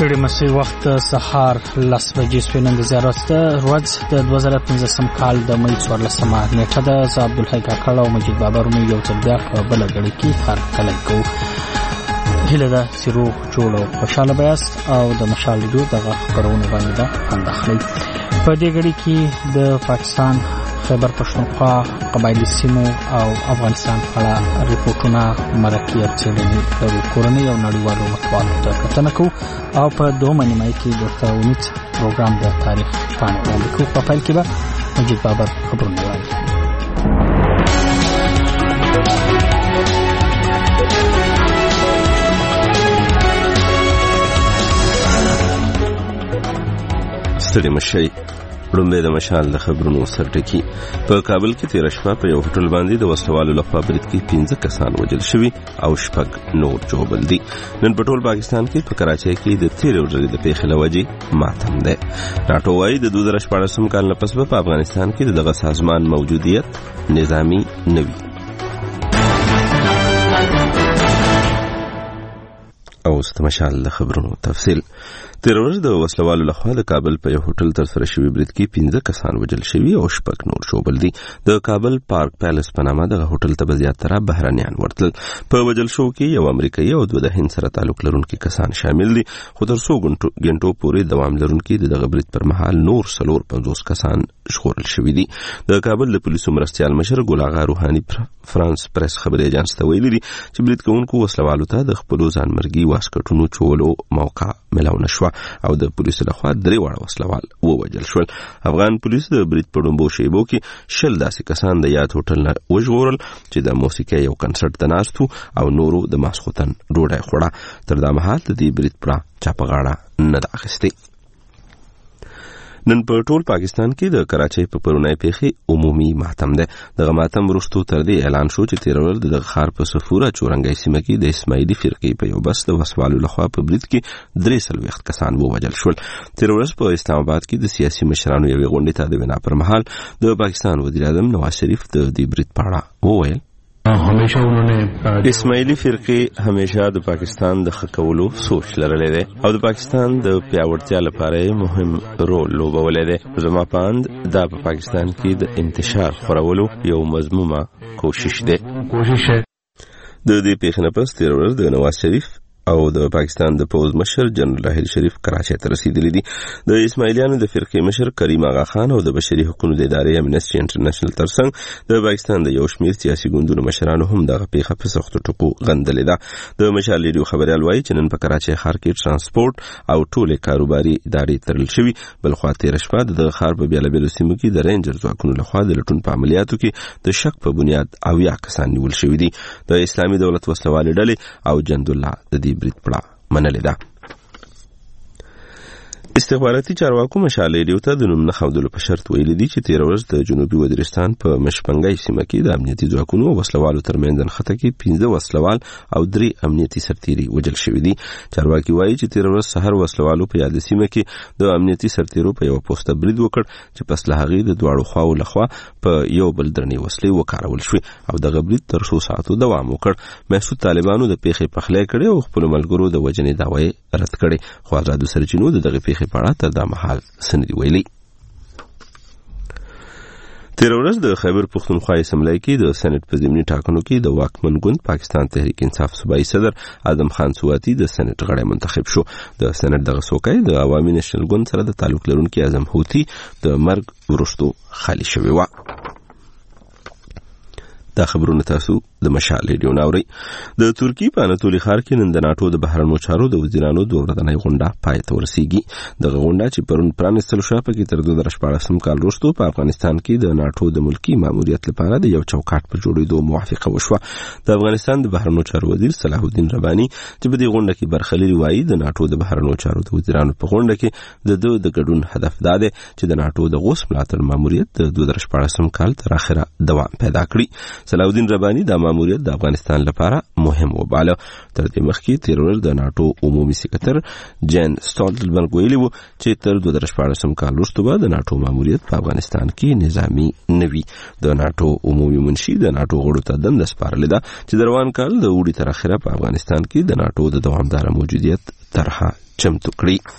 ستړي مسي وخت سهار 10 بجې سپینند زیارت ورځ د 2015 کال د مې 14مه نیټه ده. زه عبدالحی کاکړ او مجید بابرونه یو ځل بیا په بل غړي کې هر کله کو هله ده سیرو جوړ او خوشاله بیاست او د مشال ریډیو دغه خبرونه باندې ده اندخلي. په دې غړي کې د پاکستان خیبر پښتونخوا قبایلی سیمو او افغانستان په اړه ریپورتونه مرکه څېړنې د کورنۍ او نړیوالو مطبوعاتو ته کتنه کوو او په دوه نیمه کې د تاونیت پروګرام د تاریخ پاڼې وړاندې کوو. په پیل کې به مجید بابر خبرونه وایي. ستړي مشي لومبه د مشال د خبرونو سرټکی. په کابل کې 13 شپه په یو هوټل باندې د وسلوالو لخوا برید کې 15 کسان وژل شوي او 6 نور جوړل دي. نن په ټول پاکستان کې په کراچۍ کې د 13 ورځې د پیښې لوجې ماتم ده. ناټو وايي د 2014 کال نه پس په افغانستان کې دغه سازمان موجودیت نظامی نوي. او ستمشال د خبرونو تفصیل. 13 ورځې د وسلوالو لخوا د کابل په یو هوټل تر سره شوی برید کې 15 کسان وژل شوي او 6 نور ژوبل دي. د کابل پارک پیلس په نامه دغه هوټل ته زیاتره بهرانيان ورتل. په وژل شو کې یو امریکایي او دوه د هند سره تعلق لرونکي کسان شامل دي. خو تر څو غنټو پورې دوام لرونکي دغه برید پر مهال نور 50 کسان ژغورل شوي دي. د کابل د پولیسو مرستیال مشر ګل اغا روحاني فرانس پریس خبري ایجنس ته ویلي دي چې برید کوونکو وسلوالو ته د خپل ځانمرګي واسکټونو چولو موقع ملاو نشو او د پولیسو لخوا 3 وړ وسلوال ووژل شول. افغان پولیس د برید په ډومبو شیبو کې 20 داسې کسان د یاد هوټل نه وژغورل چې د موسیقي یو کنسرت ته ناستو او نورو د ماسختن ډوډۍ خوړه. تر دا مهال د دې برید پر چاپه غاړه نه ده اخیستې. نن په ټول پاکستان کې د کراچۍ په پرونای پیښې عمومي ماتم ده. دغه ماتم وروسته تر دې اعلان شو چې 13 ورځې د خار په صفوره چورنګای سیمه کې د اسماعیلي فرقې په یو بس د وسوالو لخوا په برید کې 3 کسان ووژل شول. 13 ورځې په اسلام آباد کې د سیاسي مشرانو یوې غونډې ته د وینا پر مهال د پاکستان وزیر اعظم نواز شریف د دې برید په اړه وویل همیشه انہوں اسماعیلی فرقې همیشه د پاکستان د خکولو سوچ لرلې ده او د پاکستان د پیاوړتیا لپاره مهم رول لوبولې ده. زما پاند دا په پاکستان کې د انتشار خورولو یو مضمومه کوشش ده. د دې پیښې نه پس 13 ورځې د نواز شریف او د پاکستان د پوز مشر جنرال راحیل شریف کراچۍ ته رسیدلی دي. د اسماعیلیانو د فرقې مشر کریم آغا خان او د بشري حقوقو د ادارې امنیسټي انټرنیشنل ترڅنګ د پاکستان د یو شمېر سیاسي ګوندونو مشرانو هم دغه پیښه په سختو ټکو غندلې ده. د مشال ریډیو خبريال وایي چې نن په کراچۍ ښار کې ترانسپورت او ټولې کاروباري ادارې تړل شوي. بلخوا 13 شپه د ښار په بیلابیلو سیمو کې د رینجر ځواکونو لخوا د لټون په عملیاتو کې د شک په بنیاد 80 کسان نیول شوي دي. د اسلامي دولت وسلوالې ډلې او جند الله د دې برید پړه منلې ده. استخباراتي چارواکو مشال ریډیو ته د نوم نه ښودلو په شرط ویلي دي چې 13 ورځې د جنوبي وزیرستان په مشپنګای سیمه کې د امنیتي ځواکونو او وسلوالو ترمنځ نښته کې 15 وسلوال او 3 امنیتي سرتیري وژل شوي دي. چارواکي وایي چې 13 ورځې سحر وسلوالو په یاد سیمه کې د امنیتي سرتیرو په یو پوسټ برید وکړ چې پس له هغې د دواړو خواو لخوا په یو بل درنې وسلې وکارول شوې او دغه برید تر 100 ساعتو دوام وکړ. محسود طالبانو د پیښې پخلی کړې او خپل ملګرو د وژنې دعوی رد کړې. خو آزادو سرچینو دغه پیښې په اړه تر دا مهال سندي ویلي. 13 ورځې د خیبر پښتونخوا اسمبلی کې د سېنات په ضمني ټاکنو کې د واکمن ګوند پاکستان تحریک انصاف صوبایي صدر اعظم خان سواتی د سېنات غړی منتخب شو. د سېنات دغه څوکۍ د عوامي نېشنل ګوند سره د تعلق لرونکي اعظم هوتی د مرګ وروسته خالی شوی و. دا خبرونه تاسو د مشال ریډیو ناوري. د ترکی په اناتولي ښار کې نن د ناتو د بهرنیو چارو د وزیرانو د ورځنۍ غونډه پای ته ورسیږي. دغه غونډه چې پرون پرانیستل شوه په کې تر 2014 کال وروسته په افغانستان کې د ناتو د ملکی ماموریت لپاره د یو چوکاټ پر جوړېدو موافقه وشوه. د افغانستان د بهرنیو چارو وزیر صلاح الدین رباني چې په دې غونډه کې برخه لري وایي د ناتو د بهرنیو چارو د وزیرانو په غونډه کې د ګډون هدف دا دی چې د ناتو د غوث ملاتړ ماموریت د 2014 کال تر اخره دوام پیدا کړي. صلاح الدین رباني د ماموریت د افغانستان لپاره مهم وباله. تر دې مخکې 13 ورځې د ناتو عمومي سکرټر جن سټولټنبرګ ویلي و چې تر 2014 کال وروسته به د ناتو ماموریت په افغانستان کې نظامی نوي. د ناتو عمومي منشي د ناتو غړو ته دنده سپارلې ده چې د روان کال د اوړي تر اخره په افغانستان کې د ناتو د دوامدار موجودیت طرحه چمتو کړي.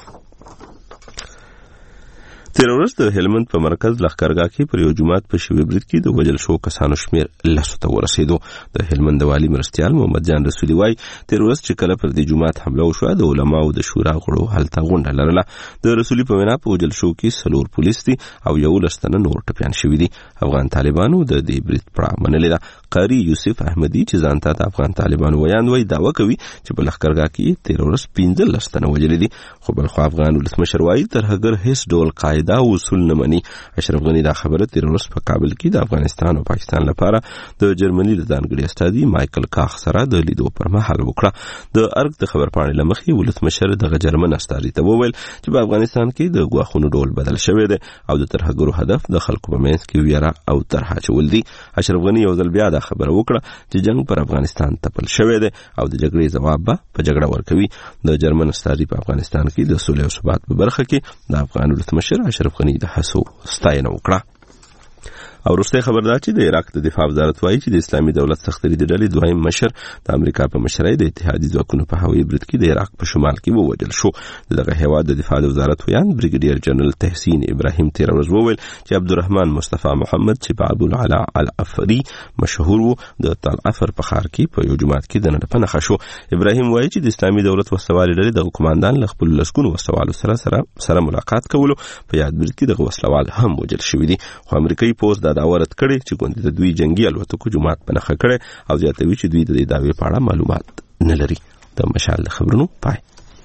تیر ورځ د هلمند په مرکز لښکرګاه کې پر یو جومات په شوي برید کې د وژل شوو کسانو شمېر 10 ته ورسېدو. د هلمند د والي مرستیال محمد جان رسولي وایي تیر ورځ چې کله پر دې جومات حمله وشوه د علماو د شورا غړو هلته غونډه لرله. د رسولي په وینا په وژل شوو کې 4 پولیس دي او 11 تنه نور ټپیان شوي دي. افغان طالبانو د دې برید پړه منلې ده. قاری یوسف احمدي چې ځان ته د افغان طالبانو ویاند وایي دعوه کوي چې په لښکرګاه کې تیر ورځ 15 تنه وژلي دي. خو بلخو افغان ولسمشر وایي ترهګر هیڅ ډول قاعده او اصول نه مني. اشرف غني دا خبره تیر ورځ په کابل کې د افغانستان او پاکستان لپاره د جرمني د ځانګړي استادي مایکل کاخ سره د لیدو پر مهال وکړه. د ارګ د خبرپاڼې لمخې ولسمشر دغه جرمن استادي ته وویل چې په افغانستان کې د ګواښونو ډول بدل شوی دی او د ترهګرو هدف د خلکو په منځ کې ویره او طرح اچول دي. اشرف غني یو ځل بیا دا خبره وکړه چې جنگ پر افغانستان تپل شوی دی او د جګړې ځواب به په جګړه ورکوي. د جرمن استادي په افغانستان کې د سولې او ثبات په برخه کې د افغان ولسمشر اشرف غني د هڅو ستاینه وکړه. او وروستی خبر دا چې د عراق د دفاع وزارت وایي چې د اسلامي دولت سختري د ډلې دویم مشر د امریکا په مشرۍ د اتحادي ځواکونو په هوایي برید کې د عراق په شمال کې ووژل شو. دغه هیواد د دفاع وزارت ویاند بریګیډیر جنرال تحسین ابراهیم تیر ورځ وویل چې عبدالرحمن مصطفی محمد چې په ابوالعلا العفري مشهور و د تل عفر په ښار کې په یو جومات کې د نډه نښه شو. ابراهیم وایي چې د اسلامي دولت وسلوالې ډلې د قوماندان له خپلو لسګونو وسلوالو سره ملاقات کولو په یاد برید کې دغه وسلوال هم وژل شوي دي. خو امریکایي پوځ دا دعوه رد کړې چې ګوندې د دوی جنگي الوتکو جومات په نښه کړی او زیاتوي چې دوی د دې دعوې په اړه معلومات نه لري. د مشال د خبرونو پای.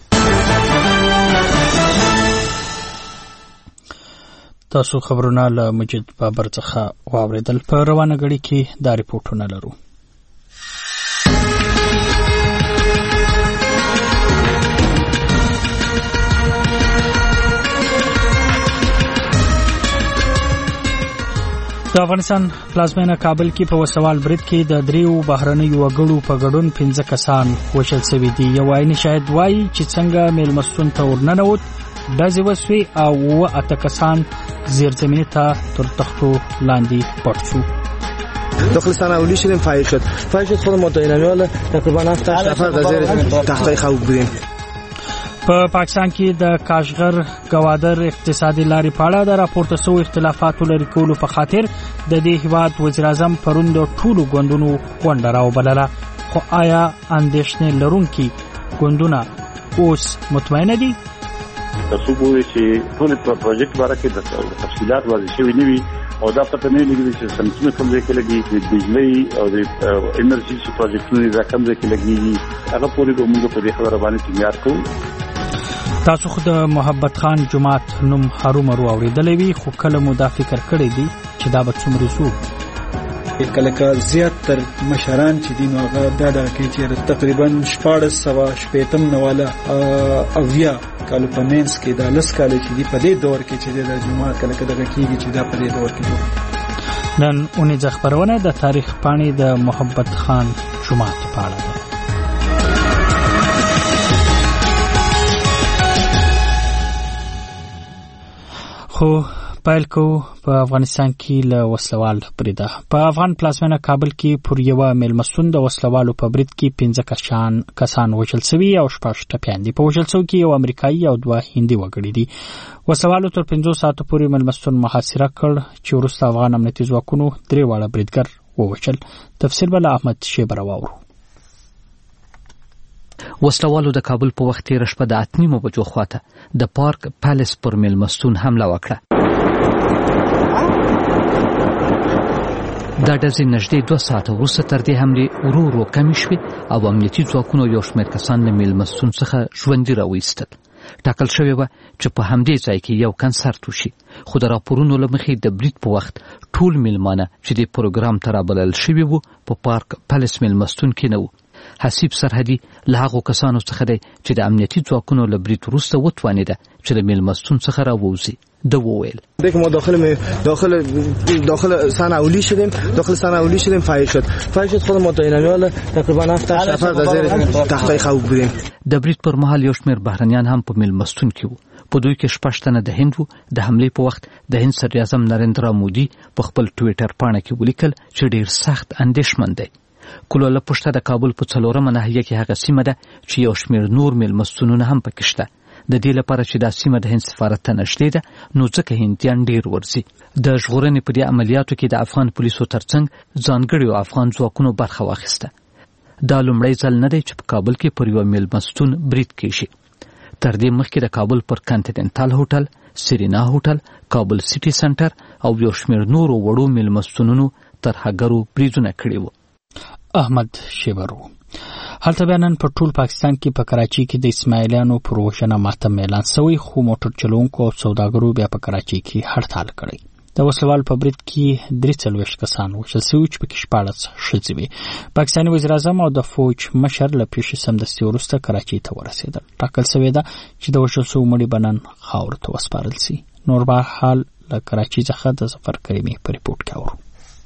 تاسو خبرونه له مجید بابر څخه واوریدل. په روانه غړي کې دا ریپورتونه لرو. د افغانستان پلازمینه کابل کې په وسوال برید کې د 3 بهرنیو وګړو په ګډون 15 کسان وژل شوي دي. یو عیني شاهد وایي چې څنګه میلمستون ته ورننوت ډزې وسوې او 8 کسان زیرزمیني ته تر تختو لاندې پټ شو. داخل صنعاولی شدیم، فایر شد خود متعینمیال تقریبا 7 نفر در زیر تختای خواب بودیم. په پاکستان کې د کاشغر گوادر اقتصادي لارې په اړه د راپورته شوو اختلافاتو لرې کولو په خاطر د دې هیواد وزیر اعظم پرون د ټولو ګوندونو غونډه راوبلله. خو آیا اندېښنې لرونکي ګوندونه اوس مطمئنه دي؟ تاسو ګورئ چې ټول پروژیکټ باره کې د تفصیلات واضح شوي نه وي او دا پته نه لګي چې سمڅونه کوم ځای کې لګي، د بجلی او د انرژي پروجیکټونه دا کوم ځای کې لګي، هغه پورې د موږ په دې خبره باندې ټینګار کوو. تاسو خو د محبت خان جماعت نوم هرومرو اوریدلی وي، خو کله مو دا فکر کړی دی چې دا به څومره زوږ کله زیات تر مشران چې دین هغه دا کې چې تقریبا 1480 نواله اویا کال په مینس کې د لس کال چې دی په دې دور کې چې د جماعت کله دغه کېږي چې دا په دې دور کې نن اونې ځخبرونه د تاریخ پاڼې د محبت خان جماعت په اړه ده. خو پایل کو په افغانستان کې له وسلوال بریده. په افغان پلازمینه کابل کې پر یو میلمستون د وسلوالو په برید کې 15 کسان وژل شوي او 6 ټپیان دي. په وژل شوو کې یو امریکایي او 2 هندي وګړي دي. وسلوالو تر 15 ساعتو پورې میلمستون محاصره کړ چې وروسته افغان امنیتي ځواکونو 3 واړه بریدګر ووژل. تفصیل بل احمد شیبر واورو. وسلوالو د کابل په وخت تیر شپه د 8:30 بجو خواته د پارک پیلس پر میلمستون حمله وکړه. دا ډزې نږدې 2 ساعته وروسته تر دې حملې ورو کمې شوې او امنیتي ځواکونو یو شمېر کسان له میلمستون څخه ژوندي راوایستل. ټاکل شوې وه چې په همدې ځای کې یو کنسرت وشي، خو د راپورونو له مخې د برید په وخت ټول میلمانه چې د پروګرام ته رابلل شوي وو په پارک پیلس میلمستون کې نه وو. حسیب سرحدي له هغو کسانو څخه دی چې د امنیتي ځواکونو له برید وروسته وتوانېده چې د میلمستون څخه راووځي. ده وویل ما داخل صنعاولی شدیم فایر شد خود متعینمیال تقریبا 7 نفر در زیر تختای خواب بودیم. د برید پر مهال یو شمېر بهرنیان هم په میلمستون کې وو. په دوی کې 6 تنه د هند وو. د حملې په وخت د هند صدراعظم نریندرا مودي په خپل ټویټر پاڼه کې ولیکل چې ډیر سخت اندېښمن دی. کلوله پښته د کابل په 4مه ناحیه کې هغه سیمه ده چې یو شمېر نور میلمستونونه هم پکې شته. د دې لپاره چې دا سیمه د هند سفارت ته نږدې ده نو ځکه هندیان ډیر ورځي. د ژغورنې په دې عملیاتو کې د افغان پولیسو ترڅنګ ځانګړي افغان ځواکونو برخه واخیسته. دا لومړی ځل نه دی چې په کابل کې پر یو میلمستون برید کیږي. تر دې مخکې د کابل پر کانټیننټال هوټل، سرینا هوټل، کابل سټي سنټر او یو شمېر نورو وړو میلمستونونو ترهګرو بریدونه کړي وو. احمد شیبرو. هلته بیا نن په ټول پاکستان کې په کراچي کې د اسماعیلیانو پر وژنه ماتم اعلان شوی، خو موټر چلوونکو او سوداګرو بیا په کراچي کې هړتال کړی. د وسلوال په برید کې 43 کسان وژل شوي چې پکې 14 ښځې وې. پاکستاني وزیر اعظم او د فوج مشر له پیښې سمدستي وروسته کراچي ته ورسېدل. ټاکل شوې ده چې د وژل شوو مړي به نن خاورو ته وسپارل شي. نور به حال له کراچي څخه د ظفر کریمي په ریپورټ کې اورو.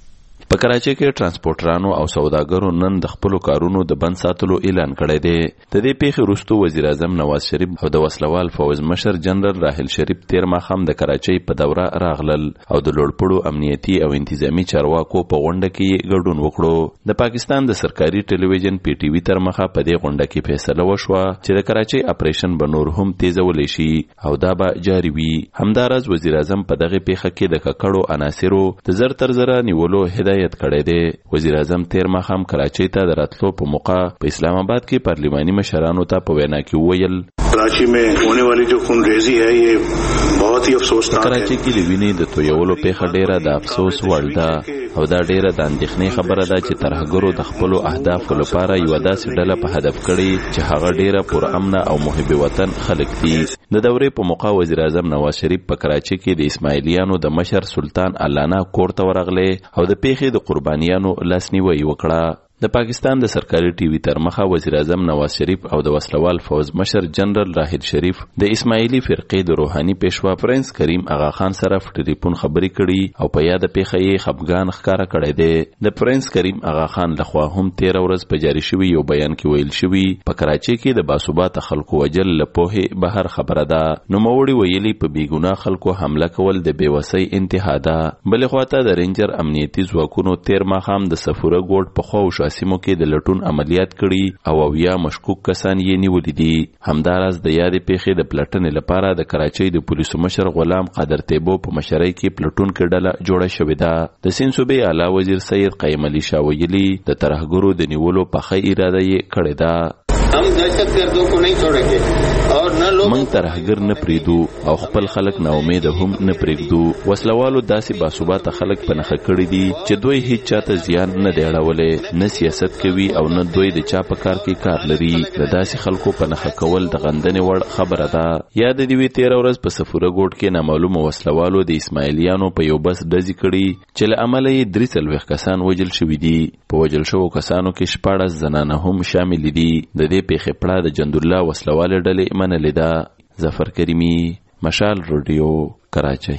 په کراچي کې ترانسپورټرانو او سوداګرو نن د خپل کارونو د بند ساتلو اعلان کړی دی. د دې پیښې وروسته وزیر اعظم نواز شریف او د وسلوال فوج مشر جنرال راحل شریف تیر ماښام د کراچي په دوره راغلل او د لوړپوړو امنیتي او انتظامی چارواکو په غونډه کې ګډون وکړو. د پاکستان د سرکاري ټلویزیون پی ټي وي تر مخه په دې غونډه کې فیصله وشوه چې د کراچي اپریشن به نور هم تیزولی شي او دا به جاری وي. همداراز وزیر اعظم په دغه پیښه کې د ککړو عناصرو د زر تر زره نیولو هدایت کړی دی. وزیر اعظم تیر ماښام کراچي ته د راتلو په موقع په اسلام آباد کې پارلیماني مشرانو ته په وینا کې وویل کراچی میں ہونے والی جو خونریزی ہے یہ بہت ہی افسوسناک ہے. کراچي کې لوینې د تویولو پیښه ډیره د افسوس وړ ده او دا ډیره د اندېښنې خبره ده چې ترهګرو د خپلو اهدافو لپاره یوه داسې ډله په هدف کړي چې هغه ډیره پرامنه او محب وطن خلک دي. د دورې په موقع وزیر اعظم نواز شریف په کراچي کې د اسماعیلیانو د مشر سلطان الانا کور ته ورغلی او د پیښې د قربانیانو لاسنیوي وکړه. د پاکستان د سرکاري ټي وي تر مخه وزیر اعظم نواز شریف او د وسلوال فوج مشر جنرال راحل شریف د اسماعیلی فرقې د روحاني پیشوا پرنس کریم اغا خان سره ټلیفون خبرې کړي او په یاد پیښه یې خفګان ښکارا کړی دی. د پرنس کریم اغا خان لخوا هم 13 ورځ په جاری شوی یو بیان کې ویل شوی په کراچي کې د باثباته خلکو وجل له پوهې بهر خبره ده. نوموړي ویلي په بیګناه خلکو حمله کول د بیوسۍ انتها ده. بل خواته د رینجر امنیتي ځواکونو تیر ماښام د سفوره ګوټ په خوا سیمو کې د لټون عملیات کړي او بیا مشکوک کسان یې نیولي دي. همداراز د یادې پیښې د پلټنې لپاره د کراچۍ د پولیسو مشر غلام قادر تیبو په مشرۍ کې پلټون کې ډله جوړه شوې ده. د سیند صوبې اعلی وزیر سید قیم علي شاه ویلي د ترهګرو د نیولو پخه اراده یې کړې ده. हम दहशतगर्दों को नहीं छोड़ेंगे और न लोग من ترهګر نه پریدو او خپل خلک نا امید هم نه پریږدو. وسلوالو داسې باثباته خلک په نخښه کړي دي چې دوی هیڅ چاته زیان نه دی اړولی، نه سیاست کوي او نه دوی د چا په کار کې کار لري. د داسې خلکو په نخښه کول د غندنې وړ خبره ده. یاد دی وی 13 ورځ په سفوره ګوټ کې نامعلومه وسلوالو د اسماعیلیانو په یو بس ډزې کړي چې له امله یې 43 کسان وژل شوي دي. په وژل شوو کسانو کې 14 زنانه هم شامل دي. د دې پیښې پړه د جندالله وسلواله ډلې منلې ده. ظفر کریمي، مشال رادیو، کراچۍ.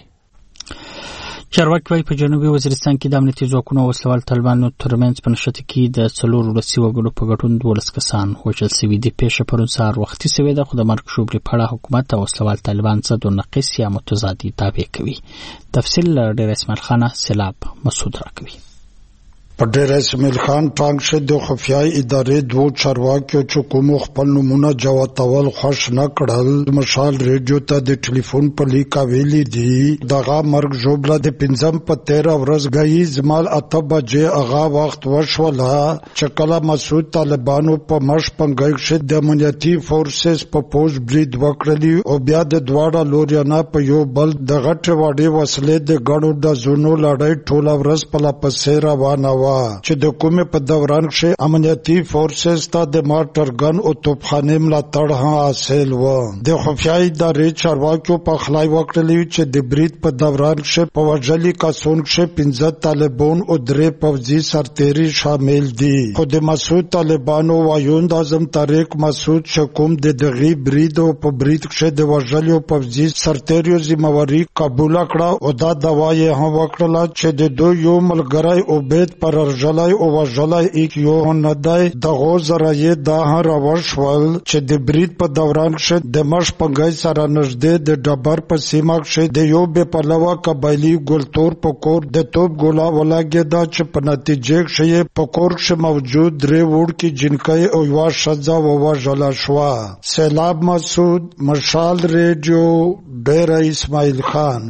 چارواکي وايي په جنوبي وزیرستان کې د امنیتي ځواکونو او وسلوال طالبانو ترمنځ په نښته کې د 4 ولسي وګړو په ګډون 12 کسان وژل شوي دي. پیښه پرون سهار وختي شوې ده، خو د مرګ شوبلې په اړه حکومت او وسلوال طالبان ضد و نقیص یا متضادې دعوې کوي. تفصیل ډېر اسماعیل خان سیلاب مسعود راکوي. په ډېر اسماعیل خان ټانګ د خفیه ادارې دوه چارواکیو چې کوم خپل نمونه جواتول خوش نه کړل مشال ریډیو ته د ټلیفون په لیکا ویلي دي دغه مرګ جوړه د 15 په 13 ورځ غي زمال 8 بجې اغا وخت وشوله چې کله مسعود طالبانو په مش پنګښ د امنیتي فورسز په پوز برید وکړلی او بیا د دواړه لوريانه په یو بل د غټ وړي وسلې د غړو د زونو لړۍ ټوله ورځ په لپسې روانه چې د کومه په دوران کې امنیتي فورسز ته د مارټر ګن او توپخانه ملاتړ هم حاصل و. د خفیه ادارې چارواکیو په خلای وکړلی چې د برید په دوران کې په وژلي کسون کې 15 طالبان او 3 پوځي سرتیري شامل دي. خو د مسعود طالبانو وایوند اعظم طارق مسعود شکوم د دغه برید او په برید کې د وژلو پوځي سرتیرو ذمہواری قبول کړه او دا دوا یې هم وکړه چې د دوی یو ملګری عبید پر دررجلای او وژلای ایک یو ندای دغو ذرایع دا هم راوشول چې د برید په دوران کې د مش پنګای سره نږدې د ډبر په سیمه کې د یو بې پلوه قبایلي ګلتور په کور د توپ ګولا ولاګېده چې په نتیجه کې په کور کې موجود درې وړکي جنکۍ او یوه ښځه ووژله شوه. سیلاب مسعود، مشال ریډیو، ډیره اسماعیل خان.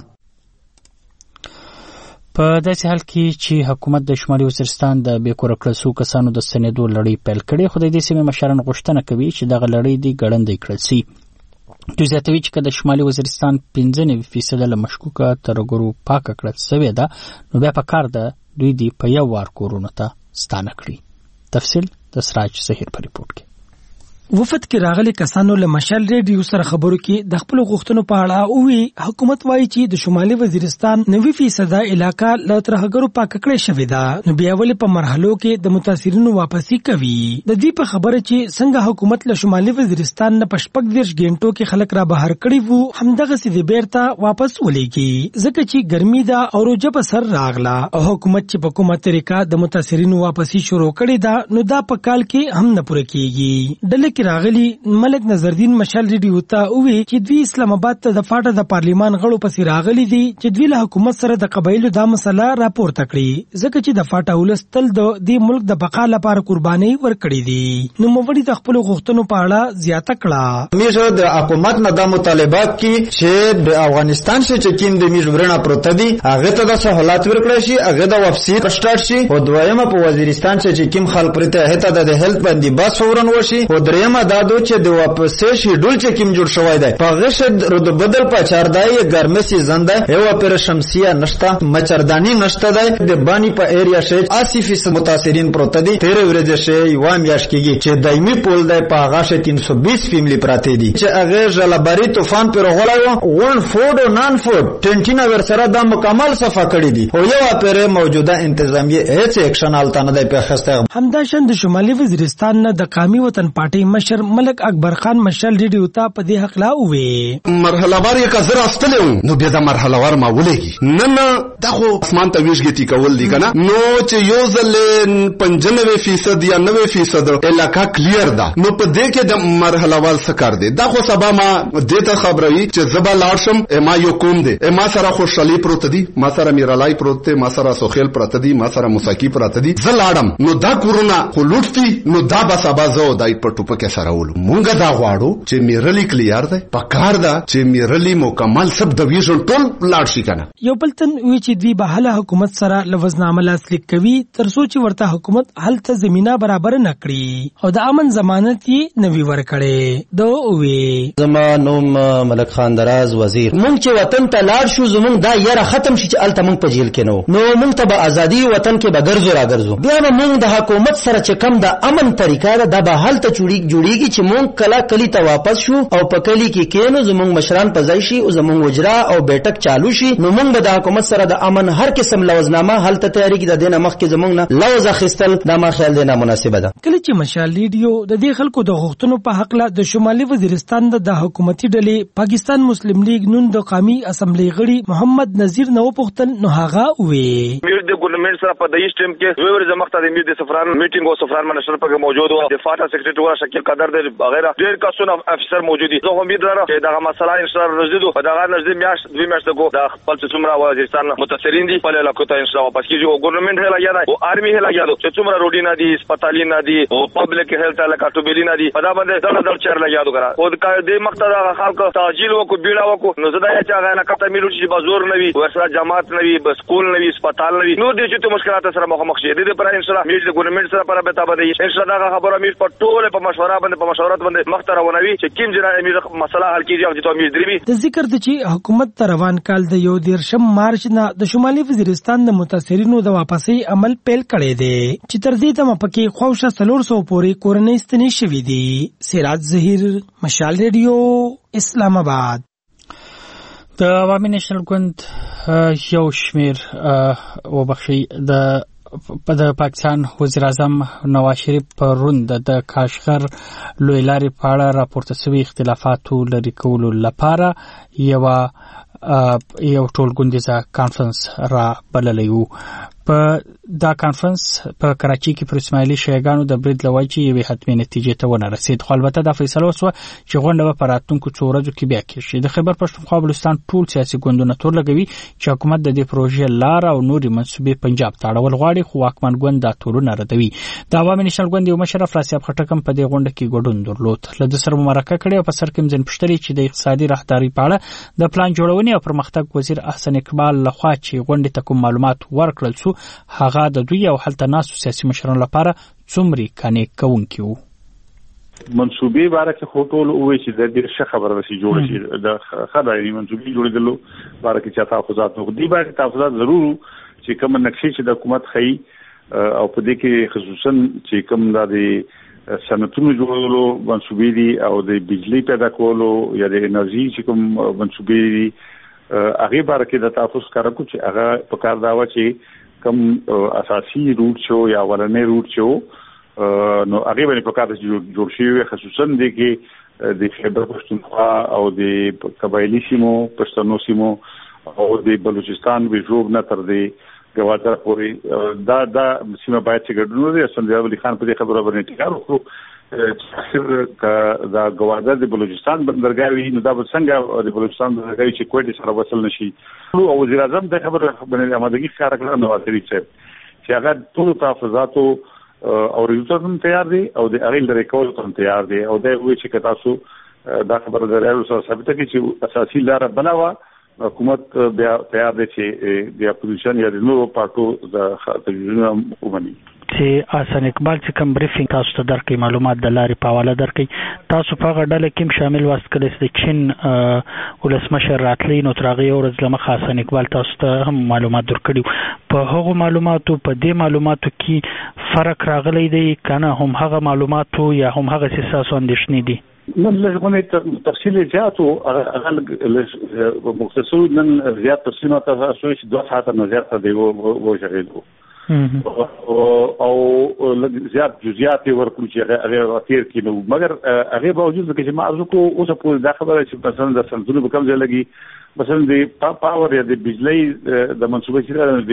په داسې حال کې چې حکومت د شمالي وزیرستان د بې کوره کړل شوو کسانو د ستنېدو لړۍ پیل کړې، خو د دې سیمې مشران غوښتنه کوي چې دغه لړۍ دې ګړندۍ کړل شي. دوی زیاتوي چې که د شمالي وزیرستان 95% له مشکوکه ترهګرو پاکه کړل شوې ده، نو بیا پکار ده دوی دې په یو وار کورونو ته ستانه کړي. تفصیل د سراج ظهیر په ریپورت کې. وفد کې راغلي کسانو له مشال ریډیو سره خبرو کې د خپل غوښتنو په اړه وی حکومت وایي چې د شمالي وزیرستان 90% علاقہ له ترهګرو پاک کړی شوې ده، نو بیا ولې په مرحلو کې د متاثرینو واپسی کوي. د دې په خبره چې څنګه حکومت له شمالي وزیرستان نه په 14 غنټو کې خلک را بهر کړي وو، همدغه سي د بیرته واپس ولېږي، ځکه چې ګرمي ده او روجه په سر راغله او حکومت چې په کومه طریقه د متاثرینو واپسی شروع کړي ده، نو دا په کال کې هم نه پوره کیږي. کې راغلي ملک نظردین مشال ریډیو ته وی چې دوی اسلام آباد ته د فاټه د پارلیمان غړو پسې راغلي دي چې دوی له حکومت سره د قبایلو دا مسله راپورته کړي، ځکه چې د فاټه ولس تل د دې ملک د بقا لپاره قرباني ورکړي دي. نو موږ د خپل غوښتنو په اړه زیاته کړه. میږه د حکومت نه د مطالبات کې چې د افغانستان چې کیم د میږ ورنه پروت دي هغه ته د سہولت ورکړي شي، هغه د واپسی کشټ شي، او دویمه په وزیرستان چې کیم خلک پرته هته د هیلث باندې بس فورن وشي، او درېمه دادو چې د واپسې شیډول چې کیم جوړ شوی دی په غشد رود بدل په چاردای ګرمه سیزن ده، یو پر شمسیه نشته، مچردانی نشته ده، د بانی په ایریا شې 80% متاثرین پروت دي. تیر ورځ شې یو میاش کېږي چې دایمي پول دی په غاشه 320 فیملی پراته دي چې هغه جلباری طوفان پر غولایو 1 فود او نان فود ټنټینا ور سره د مکمل صفه کړی دي، او یو پر موجوده انتظامیه هیڅ اکشن الته نه دی په خسته. همداشان د شمالي وزیرستان نه د قومي وطن پارټي مشر ملک اکبر خان مشال ریډیو ته په دې حق لا وې مرحله وار یک زر استلو نو بیا د مرحله وار ما ولېږي نه دغه اسمان ته ویشګتی کول دي کنه، نو چې یو ځل 95% یا 90% علاقہ کلیر ده، نو په دې کې د مرحله وار سکار دي. دغه سبا ما دې ته خبروي چې زبا لاړشم ما یو کوم دي، ما سره خوشالي پروت دي، ما سره میرالای پروت دي، ما سره سوخیل پروت دي، ما سره موساکی پروت دي، زلاړم نو دا کورونا خلوټي نو دا به سبا زو دای په ټوپه کې سره ولو. مونږ دا غواړو چې میرلی کلیر ده، پکار ده چې میرلی مکمل سب د ویژن ټول لاړ شي کنه. یو بلتن وی چې دوی به هله حکومت سره لوزنامه لاسلیک کوي تر څو چې ورته حکومت هلته زمينه برابر نه کړي او د امن ضمانت یې نوي ورکړي. دو وی زمانوم ملک خان دراز وزیر، مونږ چې وطن ته لاړ شو زمونږ دا یره ختم شي چې الته مونږ په جیل کې نو مونږ ته به ازادي وطن کې به ګرځو راګرځو. بیا مونږ د حکومت سره چې کم د امن طریقه ده به هلته جوړیږي چې مونږ کلا کلی ته واپس شو او په کلی کې کېنو زمونږ مشران په ځای شي او زمونږ وجرا او بیٹک چالو شي، نو مونږ به د حکومت سره د امن هر قسم لوزنامه هلته تیاری کې د دینه مخ کې زمونږ نه لوز اخیستل دا ما خیال دی نامناسبه ده. کله چې مشال ریډیو د دې خلکو د غوښتنو په حق له د شمالي وزیرستان د حکومتي ډلې پاکستان مسلم لیگ نون د قومي اسمبلی غړي محمد نذیر نو پختل نو هغه وې میر د ګورنمنت سره په دایښ ټیم کې ویور زمخته د میر د سفران میټینګ او سفران منشر په موجود و، د فاټا سیکریټری ورا شکل قدر د بغیر ډیر کسونه افسر موجود دي. زه امید لرم چې دغه مسله ان شاء الله رسیدو په دغه نږدې میاشت 2 میاشتې کو د خپل څومره وزیرستان متاثرین دي په علاقو ته ان شاء الله واپس کیږي او ګورنمنت هلا یاد او آرمي هلا یاد چې څومره روډي نه دي، هسپتالي نه دي او پبلک هیلث علاقه ټوبلی نه دي، په دا باندې دغه چر لا یاد غره او د دې مقصد خلکو تعجیل وکړو بیړه وکړو. نو زدا چې هغه نه کته میلو چې بازور نه وي، ورسره جماعت نه وي، سکول نه وي، هسپتال نه وي، نو دې چې مشکلات سره مخامخ شي. دې پر ان شاء الله میل د ګورنمنت سره پر به تابع دي ان شاء الله خبره میل په ټوله په مشوره باندې په مشورت باندې مخترونوي چې کیم جنا امیر مسله حل کیږي او چې امیر دربي. د ذکر د چې حکومت تر روان کال د 1 مارچ نه د شمالي وزیرستان د متاثرینو د واپسی عمل پیل کړی دی چې تر دې تم پکې خوښه 300 پورې کورنۍ ستنې شوې دي. سراج ظهیر مشال ریډیو اسلام آباد. د عوامي نېشنل ګوند یو شمیر وبخښي د پاکستان وزیر اعظم نواز شریف پرون د کاشغر لوی لارې په اړه راپورته شوي اختلافاتو لرې کولو لپاره یو ټولګونیزه کانفرنس را بللی و. په دا کانفرنس په کراچي کې پر اسماعیلي شیعاګانو د برید لوي چې یوې حتمي نتیجې ته ونه رسید. خو البته دا فیصله وسوه چې غونډه به په راتلونکو څو ورځو کې بیا کېږي. د خیبر پښتونخوا بلوچستان ټول سیاسي ګوندونه تور لګوي چې حکومت د دې پروژې لار او نوري منسوبې پنجاب ته اړول غواړي، خو واکمن ګوند دا تورونه ردوي. د عوامي نشنل ګوند یو مشر افراسیاب خټک په دې غونډه کې ګډون درلود. له د سره مرکه کړي او په سر کې مزن پښتري چې د اقتصادي راهداري په اړه د پلان جوړونې او پرمختګ وزیر احسن اقبال لخوا چې غونډې ته کوم معلومات ورکړل شو هغه د دوی او هلته ناسو سیاسي مشرانو لپاره څومره کانې کوونکی وو. منسوبې باره کې خو ټول وایي چې د دې ښه خبره وشي جوړ شي د خدای منسوبې جوړېدلو باره کې چې تحفظات نو دی باره تحفظات ضرور چې کوم نقشې چې د حکومت خي او په دې کې خصوصا چې کوم د صنعتونو جوړولو منسوبې دي او د بجلی پیدا کولو یا د انرژي چې کوم منسوبې دي هغه باره کې د تحفظ کار کو چې هغه په کار دا و چې کوم اساسي روټ شو یا ورنې روټ شو نو هغه باندې په کار جوړ شوی خصوصا د کې د خیبر پښتونخوا او د قبایلی سیمو پښتنو سیمو او د بلوچستان ویژوب نه تر دې ګواتر پورې دا سیمه باید چې ګډون وي. سندیاب علي خان په دې خبره باندې ټینګار وکړو چې دا ګواتر د بلوچستان بندرګاه وي نو دا به څنګه د بلوچستان بندرګاه چې کوټې سره وصل نشي. او وزیر اعظم د خبره باندې آمادګي ښکاره کړه نواز شریف صاحب چې هغه ټول تحفظاتو او ریزولټ هم تیار دي او د اغیل لري کول هم تیار دي او دا وایي چې تاسو دا خبره درایو سره ثابت کړي چې اساسي لار بناوه حکومت بیا تیار دي چې د اپوزیشن یا د نورو پارټو د تجربه ومني. چې احسن اقبال چې کوم بریفینګ تاسو ته درکې معلومات د لارې په حواله درکې تاسو په هغه ډله کې شامل واست کړئ چې چین ولسمشر راتلی نو تر هغې ورځ له مخه احسن اقبال تاسو ته هم معلومات درکړي. په هغو معلوماتو په دې معلوماتو کې فرق راغلی دی که نه هم هغه معلوماتو یا هم هغه چې ستاسو اندېښنې دي؟ نن لږ تفصیل زیات و هغه مختصر نن زیات تفصیل تاسو چې 2 ساعته نه زیات دی وشغلو او زیات جزئیات ورکړو چې هغه تیر کینو مګر هغه باوجود چې ما ارزو کو اوس په دا خبره چې مثلا د سنتونو په کوم ځای لګي مثلا د پاور یا د بجلی د منسوبې چې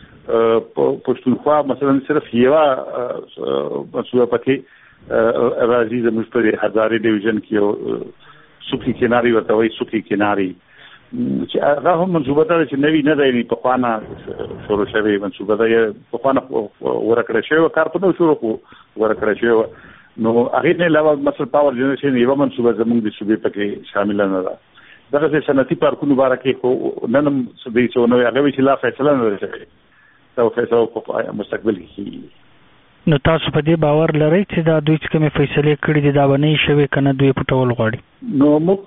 د پښتونخوا مثلا صرف یو منسوبه پکې راځي د مشتري هزارې ډیویژن کې سوکي کناري ورته وایي سوکي کناري چې هغه هم منسوبه ده چې نوی نه دی په خوانه شروع شوی منسوبه ده په خوانه ورکړی شوی کار په نو شروع ورکړی شوی نو هغه نه علاوه مثلا پاور جنریشن یو منسوبه زموږ د صوبې پکې شامل نه ده. دغه چې صنعتي پارکونو باره کې خو نن هم د څو نو هغه چې لا فیصله نه شوی دا فیصله په مستقبل کې. نو تاسو په دې باور لرئ چې دا دوی چې کومې فیصلې کړي دي دا به نه شوي که نه دوی پټول غواړي؟ نو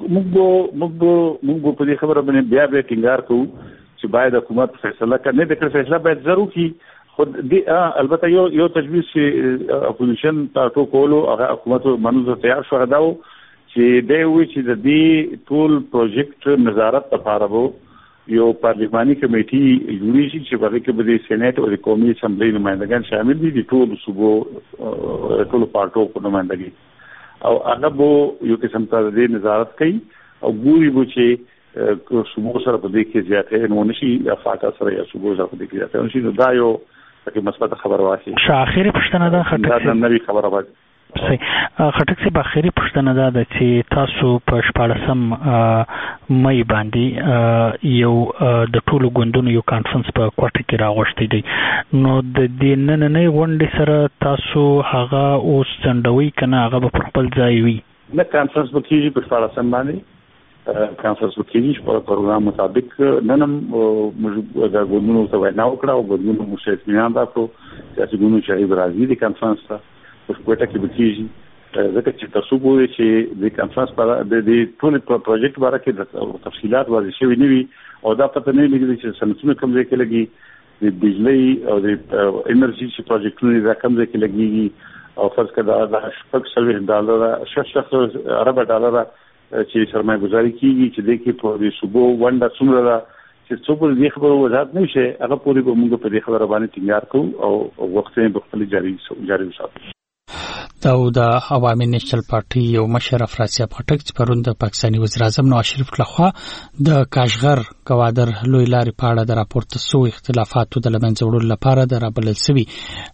موږ په دې خبره باندې بیا ټینګار کوو چې باید حکومت فیصله کړي نه د فیصله باید ضرور کړي خو دې البته یو تجویز چې اپوزیشن تاسو کولو هغه حکومت منځ تیار شو غواړو چې دوی وایي چې د دې ټول پروجیکټ نظارت لپاره وو یو پارلماني کمیټي جوړی شي چې په کې به د سېنات او د قومي اسمبلی نمائندگان شامل دي د ټول صوبو ټول پارټو په نمائندګي او هغه به یو قسم ته د نظارت کوي او ګوري به چې صوبو سره په دې کې زیاتې نو نشي یا فاټا سره یا صوبو سره په دې کې زیاتې نشي نو دا یو تکي مثبت خبر واشي. اخیری پښتنه ده خټک دا نوې خبره وایي. خټک صاحب اخیری پوښتنه دا ده چې تاسو په 14 مې باندې یو د ټولو ګوندونو یو کانفرنس په کوټه کې راغوښتی دی نو د دې نننۍ غونډې سره تاسو هغه اوس ځنډوئ که نه هغه به پر خپل ځای وي؟ نه کانفرنس به کېږي په 14 باندې کانفرنس به کېږي په پروګرام مطابق نن هم موږ د ګوندونو ته وینا وکړه او ګوندونو موږ اطمینان راکړو سیاسي ګوندونو چې راځي د کانفرنس ته په کوټه کې بکیږي ځکه چې تاسو ګورئ چې د کانفرنس په د ټول پروجیکټ باره کې د تفصيلات واضح شوي نه وي او دا پته نه لګي چې صنعتونه کوم ځای کې لګي د بجلی او د انرژي چې پروجیکټونه دا کوم ځای کې لګيږي او فرض کړه دا $600 ارب ډالر چې سرمایه گذاري کیږي چې د کې په صوبو ونده څومره چې څوک دې خبرو وضاحت نه شي هغه پوری به موږ په دې خبره باندې ټینګار کوو او وخت یې په خپل جاري وساتو. او د عوامي نېشنل پارټي یو مشر افراسیاب خټک چې پرون د پاکستاني وزیر اعظم نواز شریف لخوا د کاشغر کوادر لوی لارې په اړه د راپورته سوي اختلافاتو د لمنځه وړلو لپاره د رابلل سوي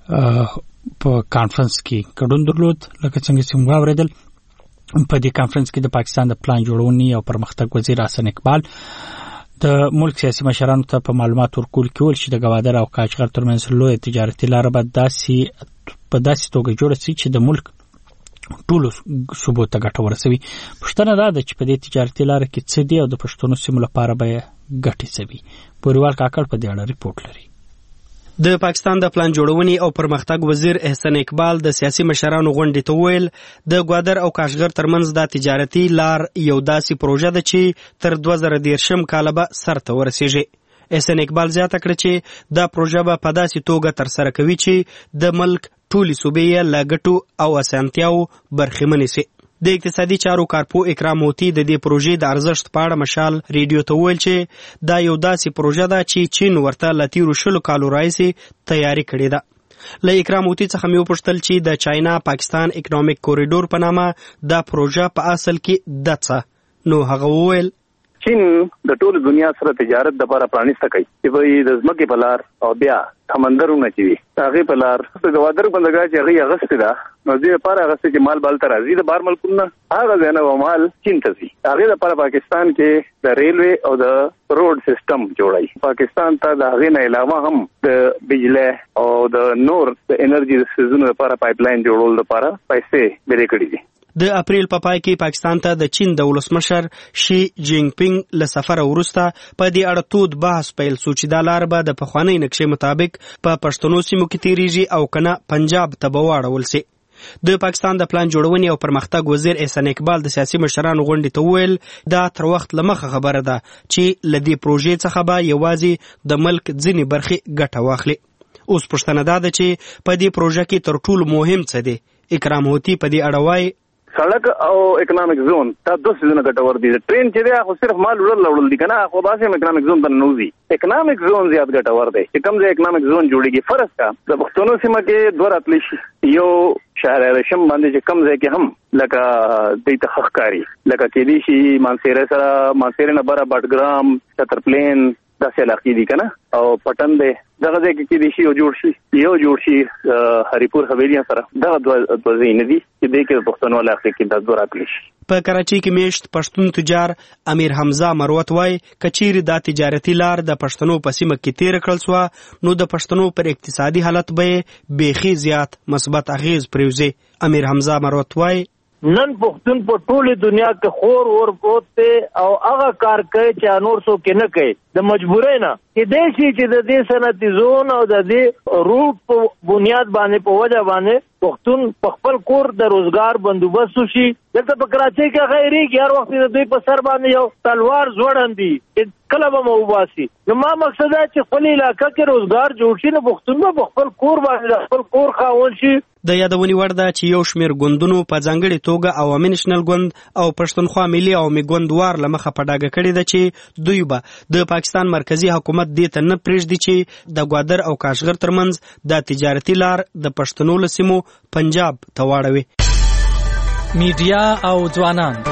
په کانفرنس کې ګډون درلود. لکه څنګه چې موږ اوریدل په دې کانفرنس کې د پاکستان د پلان جوړونې او پرمختګ وزیر حسن اقبال د ملک سیاسي مشرانو ته په معلومات ورکول کې ول چې د کوادر او کاشغر ترمنځ لوی تجارتي لار به په داسې توګه جوړه شي چې د ملک ټولو صوبو ته ګټه ورسوي. پوښتنه دا ده چې په دې تجارتي لار کې څه دي او د پښتنو سیمو لپاره به ګټې څه وي. پوریوال کاکړ په دې اړه ریپورت لري. د پاکستان د پلان جوړونې او پرمختګ وزیر احسان اقبال د سیاسي مشرانو غونډې ته وویل د ګوادر او کاشغر ترمنځ د تجارتي لار یو داسې پروژه ده چې تر 2013 کال به سرته ورسیږي. احسان اقبال زیاته کړه چې دا پروژه به په داسې توګه ترسره کوي چې د ملک ټولې صوبې یې له ګټو او اسانتیاو برخمنې سي. د اقتصادي چارو کارپو اکرام موتی د دې پروژې د ارزښت په اړه مشال ریډیو ته وویل چې دا یو داسې پروژه ده چې چین ورته له تیرو 20 کالو راهیسې تیاری کړې ده. له اکرام موتی څخه مې وپوښتل چې د چاینا پاکستان اکنامک کوریډور په نامه دا پروژه په اصل کې د څه نو هغه وویل چین د ټول دنیا سره تجارت د لپاره پرانیسته کوي چې وایي د ځمکې په لار او بیا سمندرونه چې وي هغه په لار د ګوادر بندګاه چې هغه اغسته ده نو دې لپاره اغسته چې مال بال تر ازي د بار ملکونه هغه ځنه و مال چین ته ځي. هغه لپاره پاکستان کې د ریلوي او د روډ سیستم جوړای. پاکستان ته د هغه نه علاوه هم د بجلی او د نور د انرژي د سيزونو لپاره پایپ لاین جوړول لپاره پیسې ډېرې کړې دي. د اپریل په پای کې پاکستان ته د چین د ولسمشر شي جینګ پینګ له سفر وروسته په دې اړه تود بحث پیل شو چې د لار به د پخوانی نقشې مطابق په پښتنو سیمو کې تیریږي او کنه پنجاب ته به واړول شي. د پاکستان د پلان جوړونې او پرمختګ وزیر احسان اقبال د سیاسي مشرانو غونډې ته وویل دا تر وخت لمخه خبره ده چې لدی پروژې څخه به یوازې د ملک ځینې برخې ګټه واخلي. اوس پښتنه ده چې په دې پروژه کې تر ټولو مهم څه دی. اکرام هوتی په دې اړه وایي سړک او اکنامک زون دا دوه سيزونه ګټور دي. ټرین چې دی خو صرف مال وړل دي کنه خو باسي اکنامک زون ته نوځي. اکنامک زون زیات ګټور دی چې کوم ځای اکنامک زون جوړیږي. فرض کا د پښتونو سیمه کې دوه راتلی شي یو شهر رشم باندې چې کوم ځای کې هم لکه د تخخکاری لکه کې دي شي مانسیره نه بره بټګرام چترپلین داسې علاقې دي کنه او پټن دی دغه ځای کې دي شي یو جوړ شي هریپور حویلی سره دغه دوه ځای نه دي چې د کې پښتون علاقې کې د دوه راتلی شي. په کراچۍ کې میشت پښتون تجار امیر حمزه مروت وای کچیر دا تجارتي لار د پښتنو په سیمه کې تیر کړل سو نو د پښتنو پر اقتصادي حالت به بیخي زیات مثبت اغیز پریوزي. امیر حمزه مروت وای نن پښتون په ټوله دنیا کې خور اور پروت ته او هغه کار کوي چې نور څوک نه کوي د مجبورۍ نه کې دې شي چې د دې صنعتي زون او د دې روټ په بنیاد باندې په وجه باندې پښتون په خپل کور د روزګار بندوبست شي. دلته په کراچۍ کې غیري هر وخت د دوی په سر باندې یو تلوار ځوړندي کله به موباسي. نو ما مقصد دا چې خپل علاقې کې روزګار جوړ شي نو پښتون په خپل کور باندې خپل کور خاون شي. د یادونې وړ ده چې یو شمېر ګوندونو په ځانګړې توګه عوامي نېشنل ګوند او پښتونخوا ملي عوامي ګوند له مخه په ډاګه کړې ده چې دوی به د پاکستان مرکزی حکومت دې ته نه پرېږدي چې د ګوادر او کاشغر ترمنځ د تجارتي لار د پښتنو له سیمو پنجاب ته واړوي. میډیا او ځوانان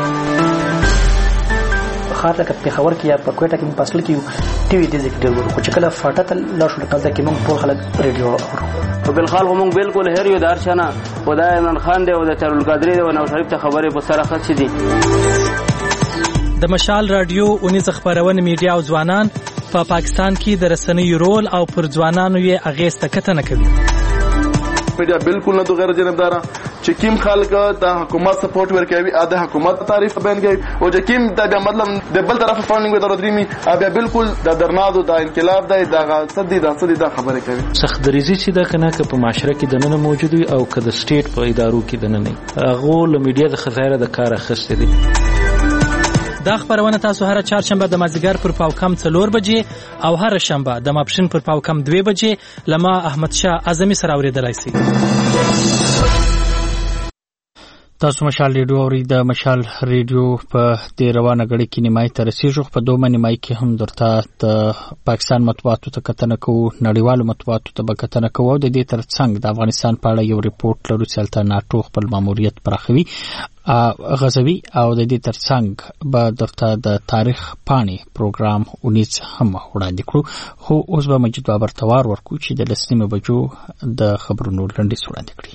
خاطر لکه پیښور کې یا په کوټه کې په اصل کې ټي وي د ذکر ورو خو چې کله فاټه لا شو کله کې موږ ټول خلک ریډیو اورو په بل خال موږ بالکل هر یو دار شنه خدای عمران خان دی او د چارل قادری دی او نو شریف ته خبرې په سره خط شي دي. د مشال رادیو اونیز خبرونه میډیا او ځوانان په پاکستان کې د رسنیو رول او پر ځوانانو یې اغیز تکته نه کوي. میډیا بالکل نه غیر جانبدار چې کیم خلک د حکومت سپورټ ورکوي د حکومت تعریف بیان کوي او چې کیم د مطلب د بل طرف فاندینګ د درېمي بیا بالکل د درنادو د انقلاب د صدې د خبرې کوي. سخت دریزي چې د کنه په معاشره کې د نن موجود وي او که د سټیټ په ادارو کې د نن هغه له میډیا د خزایره د کار اخیسته دي. دا خبرونه تاسو هر چهارشنبه د مازیګر پر پاوکم 4 بجې او هر شنبه د ماپښین پر پاوکم 2 بجې لما احمد شاه اعظمي سره اوریدلای شئ. تاسو مشال ریډیو اورئ. د مشال ریډیو په دې روانه غړي کې نیمای تر رسیدو په دوه نیمای کې هم درته د پاکستان مطبوعاتو ته کتنه کوو، نړیوالو مطبوعاتو ته کتنه کوو. د دې ترڅنګ د افغانستان په اړه یو ریپورت لرو چې الته ناتو خپل ماموریت پراخوي غزوي، او د دې ترڅنګ به درته د تاریخ پاڼې پروګرام 19 هم وړاندې کړو. خو اوس به مجید بابر توار ورکو چې د 10 بجو د خبرونو لنډیز وړاندې کړي.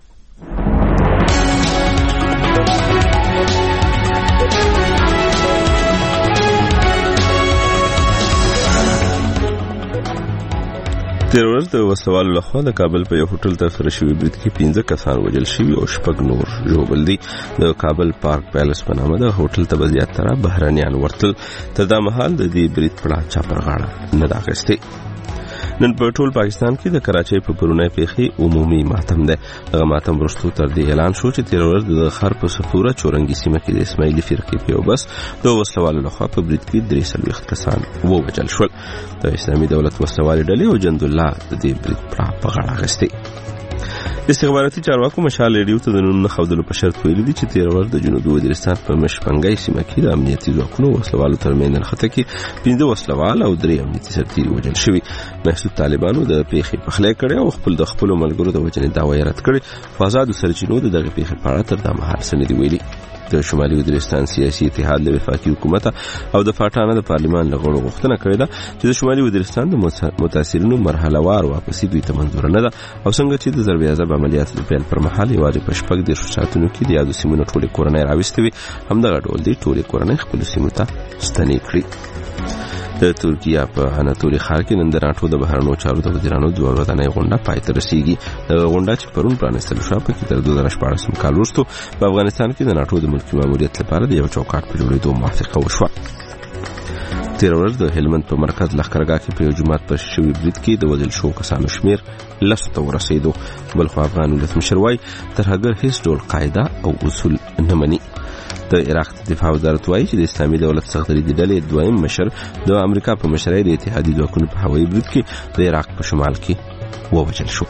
تیر ورځ د وسلوالو لخوا د کابل په یو هوټل ته سره شوي برید کې 15 کسان وژل شوي او 6 نور ژوبل دي. د کابل پارک پیلس په نامه د هوټل ته زیاتره بهرانيان ورتل. تر دا مهال د دې برید په اړه چا پر غاړه نه دا اخیستی. نن په ټول پاکستان کې د کراچۍ په پرونی پیښې عمومي ماتم ده. هغه ماتم وروسته تر دې اعلان شو چې تیر ورځ د خر په سفوره چورنګي سیمه کې د اسماعیلي فرقې په یو بس د وسلوالو لخوا په برید کې 43 کسان ووژل شول. د اسلامي دولت وسلوالې ډلې او جند الله د دې برید په غاړه اخیستی. استخباراتي چارواکو مشال ریډیو ته د نن خودلو په شرط ویلي دي چې تیر ورځ د جنوبي وزیرستان په مشپنګای سیمه کې د امنیتي ځواکونو وسلوالو ترمنځ نښته کې 15 وسلوال او 3 امنیتي سرتیري وژل شوي. محسوب طالبانو د پیښې پخلی کړی او خپل ملګرو د وژنې دعوی رد کړې. په آزادو سرچینو د دغه پیښې په اړه تر دا مهال څه نه دي ویلي. د شمالي وزیرستان سیاسي اتحاد له وفاقي حکومت او د پاټانه د پارلیمان له غړو غوښتنه کړې ده چې د شمالي وزیرستان د متاثرینو مرحله وار واپسي دوی ته منظور نه ده، او څنګه چې د ضرب عذاب عملیاتو د پیل پر مهال یوازې په 14 ساعتونو کې د یادو سیمونو ټولې کورنۍ راوستې وي، همدغه ډول دی ټولې کورنۍ خپل سیمو ته ستنې کړې. د ترکیه په اناتولي ښار کې نن د ناټو د بهرنیو چارو د وزیرانو دوه ورځنۍ غونډه پای ته رسیږي. دغه غونډه چې پرون پرانیستل شوه پکې تر 2014 کال وروسته په افغانستان کې د ناټو د ملکي ماموریت لپاره د یو چوکاټ په جوړېدو موافقه وشوه. تیر ورځ د هلمند په مرکز لښکرګاه کې په یو جومات په شوي برید کې د وژل شوو کسانو شمېر 10 ته ورسېدو. بل خو افغان ولسمشر وایي ترهګر هیڅ ډول قاعده او اصول نه مني. د عراق دفاع وزارت وایي چې د اسلامي دولت څخه د ډلې دویم مشر د امریکا په مشرۍ د اتحادیې ځواکونو په هوایي برید کې د عراق په شمال کې ووژل شو.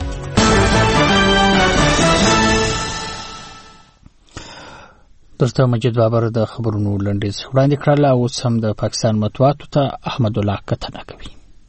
درته مجید بابر د خبرونو لنډیز وړاندې کړل. او سم د پاکستان مطبوعاتو ته احمد الله کتنه کوي.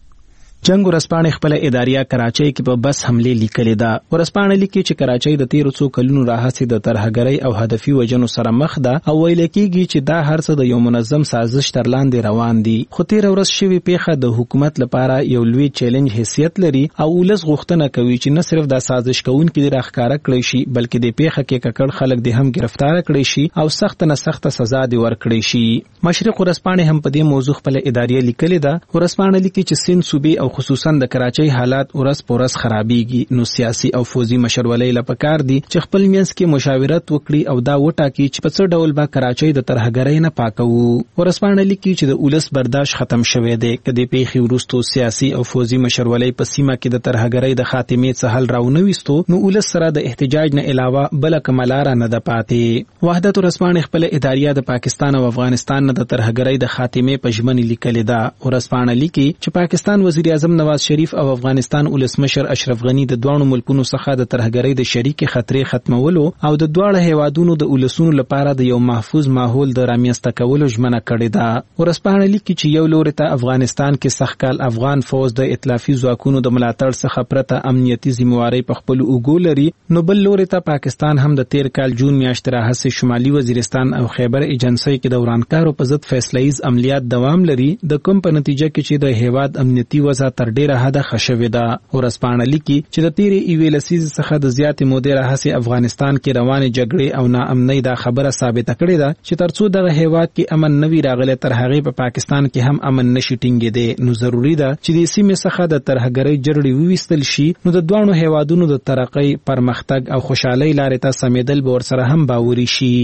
جنگ ورسپانې خپل اداریه کراچۍ کې په بس حمله لیکلې ده. ورسپانې لیکي چې کراچۍ د 1300 کلونو راهیسې د ترهګرۍ او هدفي وژنو سره مخ ده او ویل کېږي چې دا هر څه د یو منظم سازش تر لاندې روان دي. خو تیر ورځ شوی پیښه د حکومت لپاره یو لوی چیلنج حیثیت لري او ولس غوښتنه کوي چې نه صرف د سازش کوونکو د راخکاره کړی شي بلکې د پیښه کې ککړ خلک د هم گرفتار کړي شي او سخت نه سخت سزا دی ورکړي شي. مشرق ورسپانې هم په دې موضوع خپل اداریه لیکلې ده. ورسپانې لیکي چې سند صوبې او خصوصا د کراچۍ حالات ورځ په ورځ خرابېږي، نو سیاسي او فوزي مشرولۍ لپاره دي چې خپل منځ کې مشاورت وکړي او دا وټاکي چې په څه ډول به کراچۍ د ترهګرۍ نه پاکو. ورسپانې لیکي چې د ولس برداشت ختم شوی دی. کله پیښې وروسته سیاسي او فوزي مشرولۍ په سیمه کې د ترهګرۍ د خاتمې څخه حل راونويستو، نو ولس سره د احتجاج نه علاوه بل کوملاره نه ده پاتې. وحدت ورسپانې خپل اداریه د پاکستان او افغانستان نه د ترهګرۍ د خاتمې په ژمنې لیکلې ده. ورسپانې لیکي چې پاکستان وزیر اعظم نواز شریف او افغانستان ولسمشر اشرف غنی د دوه ملکونو څخه د ترهګرۍ د شریک خطرې ختمولو او د دوه هیوادونو د ولسونو لپاره د یو محفوظ ماحول د رامنځته کولو ژمنه کړې ده. ورسپانې لیکي چې یو لوري ته افغانستان کې سخت کال افغان فوج د ائتلافي ځواکونو د ملاتړ څخه پرته امنیتي ذمہواری په خپل اوګو لري، نو بل لوري ته پاکستان هم د تیر کال جون میاشتې راهیسې شمالي وزیرستان او خیبر ایجنسی کې د ورانکارو په ضد فیصله‌ایز عملیات دوام لري، د کوم په نتیجه کې چې د هیواد امنیتي وضع تر ډیره حد خښوي ده. ورسپانې لیکي چې د تیرې ایوې لسیزې څخه د زیاتې مودې راهیسې افغانستان کې روانې جګړې او ناامنۍ دا خبره ثابته کړې ده چې ترڅو دغه هیواد کې امن نوي راغلی تر هغې په پاکستان کې هم امن نشي ټینګېدی. نو ضروري ده چې د سیمې څخه د ترهګرۍ جرړې وویستل شي، نو د دوه هیوادونو د ترقۍ، پرمختګ او خوشحالۍ لارې ته سمېدل به ورسره هم باوري شي.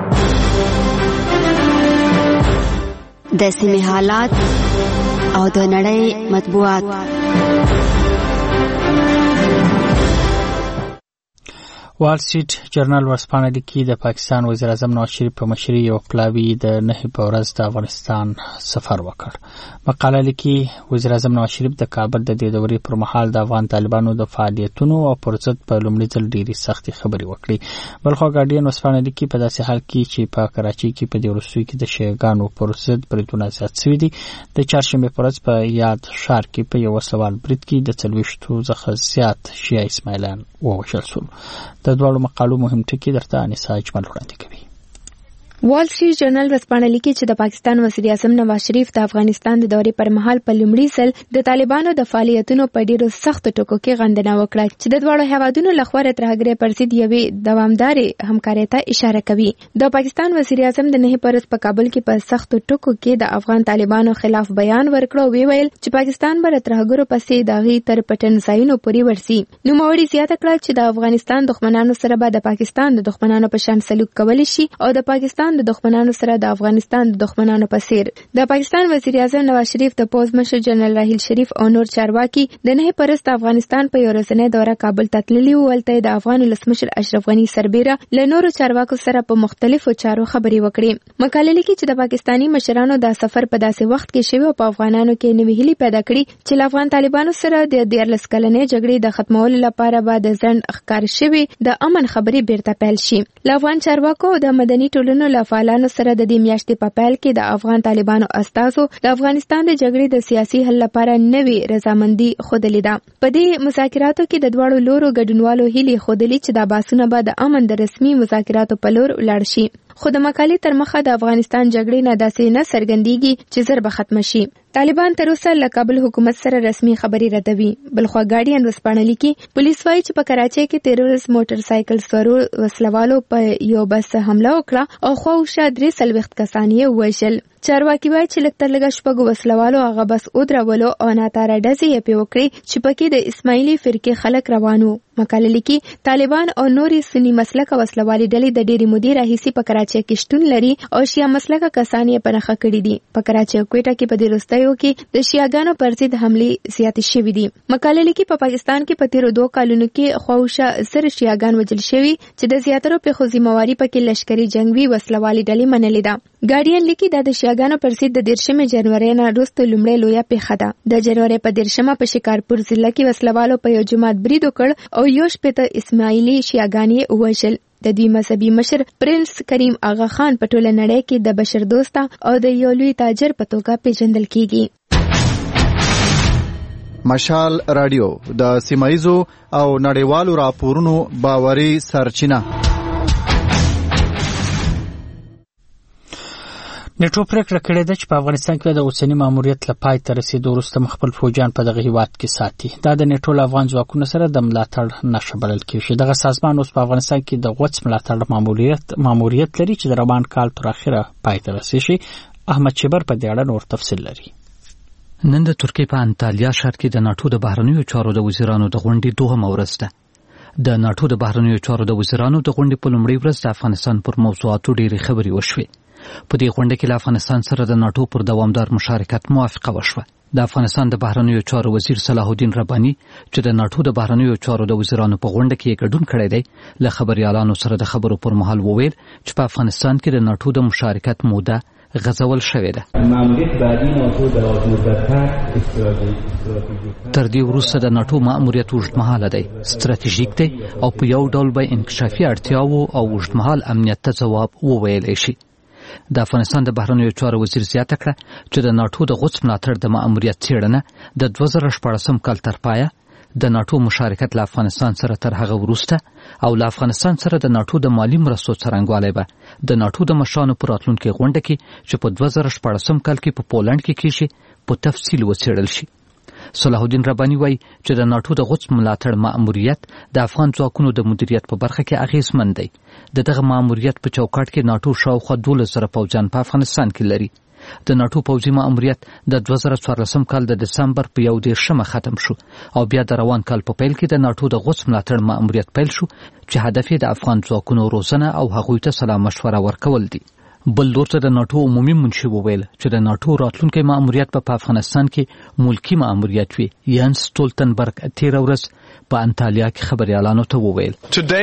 د سیمې حالات او د نړۍ مطبوعات. وال سټریټ جرنال ورځپاڼه لیکي د پاکستان وزیر اعظم نواز شریف په مشرۍ یو پلاوی د 9 په ورځ د افغانستان سفر وکړ. مقاله لیکي وزیر اعظم نواز شریف د کابل د دې دورې پر مهال د افغان طالبانو د فعالیتونو او پر ضد په لومړي ځل ډېری سختې خبرې وکړي. بلخو ګارډین ورځپاڼه لیکي په داسې حال کې چې په کراچۍ کې په دې وروستیو کې د شیعاګانو پر ضد بریدونه زیات شوي دي. د چهارشنبې په ورځ په یاد ښار کې په یو وسلوال برید کې د 40 څخه زیات شیعه اسماعیلیان ووژل شول. د دواړو مقالو مهم ټکي درته انیسا اجمل وړاندې کوي. وال سټریټ جرنل ورځپاڼه لیکي چې د پاکستان وزیر اعظم نواز شریف د افغانستان د دورې پر مهال په لومړي ځل د طالبانو د فعالیتونو په ډیرو سختو ټکو کې غندنه وکړه چې د دواړو هیوادونو لخوا ترهګرۍ پر ضد یوې دوامدارې همکارۍ ته اشاره کوي. د پاکستان وزیر اعظم د 9 پرس په کابل کې په سختو ټکو کې د افغان طالبانو خلاف بیان ورکړ او ویل چې پاکستان به ترهګرو پسې داغي تر پټن ځایونو پورې ورسي. نو موري زیاته کړه چې د افغانستان دښمنانو سره به د پاکستان د دښمنانو په شان سلوک کولی شي او د پاکستان د دښمنانو سره د افغانستان د دښمنانو په څیر. د پاکستان وزیر اعظم نواز شریف د پوز مشر جنرال راحیل شریف او نور چارواکي د 9 پرست افغانستان په یو ورځنۍ دوره کابل ته تللي وو. ولته د افغان ولسمشر اشرف غنی سربیره له نورو چارواکو سره په مختلفو چارو خبرې وکړي. مقاله لیکي چې د پاکستانی مشرانو د سفر په داسې وخت کې شوی او په افغانانو کې نوې هیلې پیدا کړي چې له افغان طالبانو سره د 14 کلنې جګړې د ختمولو لپاره به د ځنډ ښکار شوی د امن خبرې بیرته پیل شي. له افغان چارواکو او د مدني ټولنو له فعالانو سره د دې میاشتې په پیل کې د افغان طالبانو استازو د افغانستان د جګړې د سیاسي حل لپاره نوې رضامندي ښودلې ده. په دې مذاکراتو کې د دواړو لورو ګډونوالو هیلې ښودلې چې دا بحثونه به د امن د رسمي مذاکراتو په لور ولاړ شي. خو د مقالې تر مخه د افغانستان جګړې نه داسې نه څرګندېږي چې زر به ختم شي. طالبان تر اوسه له کابل حکومت سره رسمي خبري ردوي. بلخوا ګارډین ورځپاڼه لیکي پولیس وايي چې په کراچۍ کې 13 موټر سایکل سوارو وسلوالو په یو بس حمله وکړه او خواوشا 3 کسان یې وژل. چارواکي وايي چې لږ تر لږه 6 وسلوالو هغه بس ودرولو او ناتاره ډزې یې پې وکړې چې پکې د اسماعیلي فرقې خلک روانو. مقاله لیکي طالبان او نورې سني مسلکه وسلوالي ډلې د ډېرې مودې راهیسې په کراچۍ کې شتون لري او شیعه مسلکه کسان یې په نښه کړي دي. په کراچۍ او کویټه کې په دې وروستیو کې د شیعاګانو پر ضد حملې زیاتې شوې دي. مقاله لیکي په پاکستان کې په تیرو 2 کالونو کې خواوشا 10 شیعاګان وژل شوي چې د زیاترو پیښو ذمہواري پکې لشکري جنگي وسلوالي ډلې منلې ده. ګارډین لیکي دا د شیعاګانو پر ضد د 13 جنوري نه وروسته لومړی لویه پیښه ده. د جنوري په 13 په شکارپور ضلع کې وسلوالو په یو جماعت برید وکړ او یو شپېته اسماعیلي شیعاګان یې وژل. د دوی مذهبي مشر پرنس کریم آغا خان په ټوله نړۍ کې د بشر دوسته او د یو لوی تاجر په توګه پیژندل کیږي. مشال رادیو د سیمایزو او نړیوالو راپورونو باوري سرچینه. نیټو پریکړه کړې ده چې په افغانستان کې د اوسنی ماموریت له پای ته رسیدو وروسته خپل فوجان په دغه هیواد کې ساتي. دا د نیټو له افغان ځواکونو سره د ملاتړ نښه بلل کېږي. دغه سازمان اوس په افغانستان کې د غوڅ ملاتړ ماموریت لري چې د روان کال تر اخره پای ته رسیږي. احمد چبر په دې اړه نور تفصیل لري. نن د ترکیې په انټالیا ښار کې د ناټو د بهرنیو چارو د وزیرانو د غونډې 2مه ورځ ده. د ناټو د بهرنیو چارو د وزیرانو د غونډې په لومړۍ ورځ د افغانستان پر موضوعاتو ډېرې خبرې وشوې. په دې غونډه کې له افغانستان سره د ناټو پر دوامدار مشارکت موافقه وشوه. د افغانستان د بهرنیو چارو وزیر صلاح الدین رباني چې د ناټو د بهرنیو چارو د وزیرانو په غونډه کې ګډون کړی دی له خبريالانو سره د خبرو پر مهال وویل چې په افغانستان کې د ناټو د مشارکت موده غځول شوې ده. تر دې وروسته د ناټو ماموریت اوږدمهاله دی، ستراتیژیک دی او په یو ډول به انکشافي اړتیاو او اوږدمهال امنیت ته ځواب وویلی شي. د افغانستان د بهرنیو چارو وزیر زیاته کړه چې د ناټو د غوڅ ملاتړ د ماموریت څېړنه د 2014 کال تر پایه د ناټو مشارکت له افغانستان سره تر هغه وروسته او له افغانستان سره د ناټو د مالی مرستو څرنګوالی به د ناټو د مشرانو په راتلونکي غونډه کې چې په 2014 کال کې په پولنډ کې کېږي په تفصیل وڅېړل شي. صلاح الدین رباني وایي چې د ناټو د غوڅ ملاتړ ماموریت د افغان ځواکونو د مدیریت په برخه کې اغیزمن دی. د دغه ماموریت په چوکاټ کې ناټو شاوخوا 12,000 پوځیان په افغانستان کې لري. د ناټو پوځي ماموریت د 2014 کال د دسمبر په 1 ختم شو او بیا د روان کال په پیل کې د ناټو د غوڅ ملاتړ ماموریت پیل شو چې هدف یې د افغان ځواکونو روزنه او هغوی ته سلا مشوره ورکول دي. بل لور ته د ناټو عمومي منشي وویل چې د ناټو راتلونکي ماموریت په افغانستان کې ملکی ماموریت وي. یانس سټولتنبرګ تیر ورځ په انټالیا کې خبريالانو ته وویل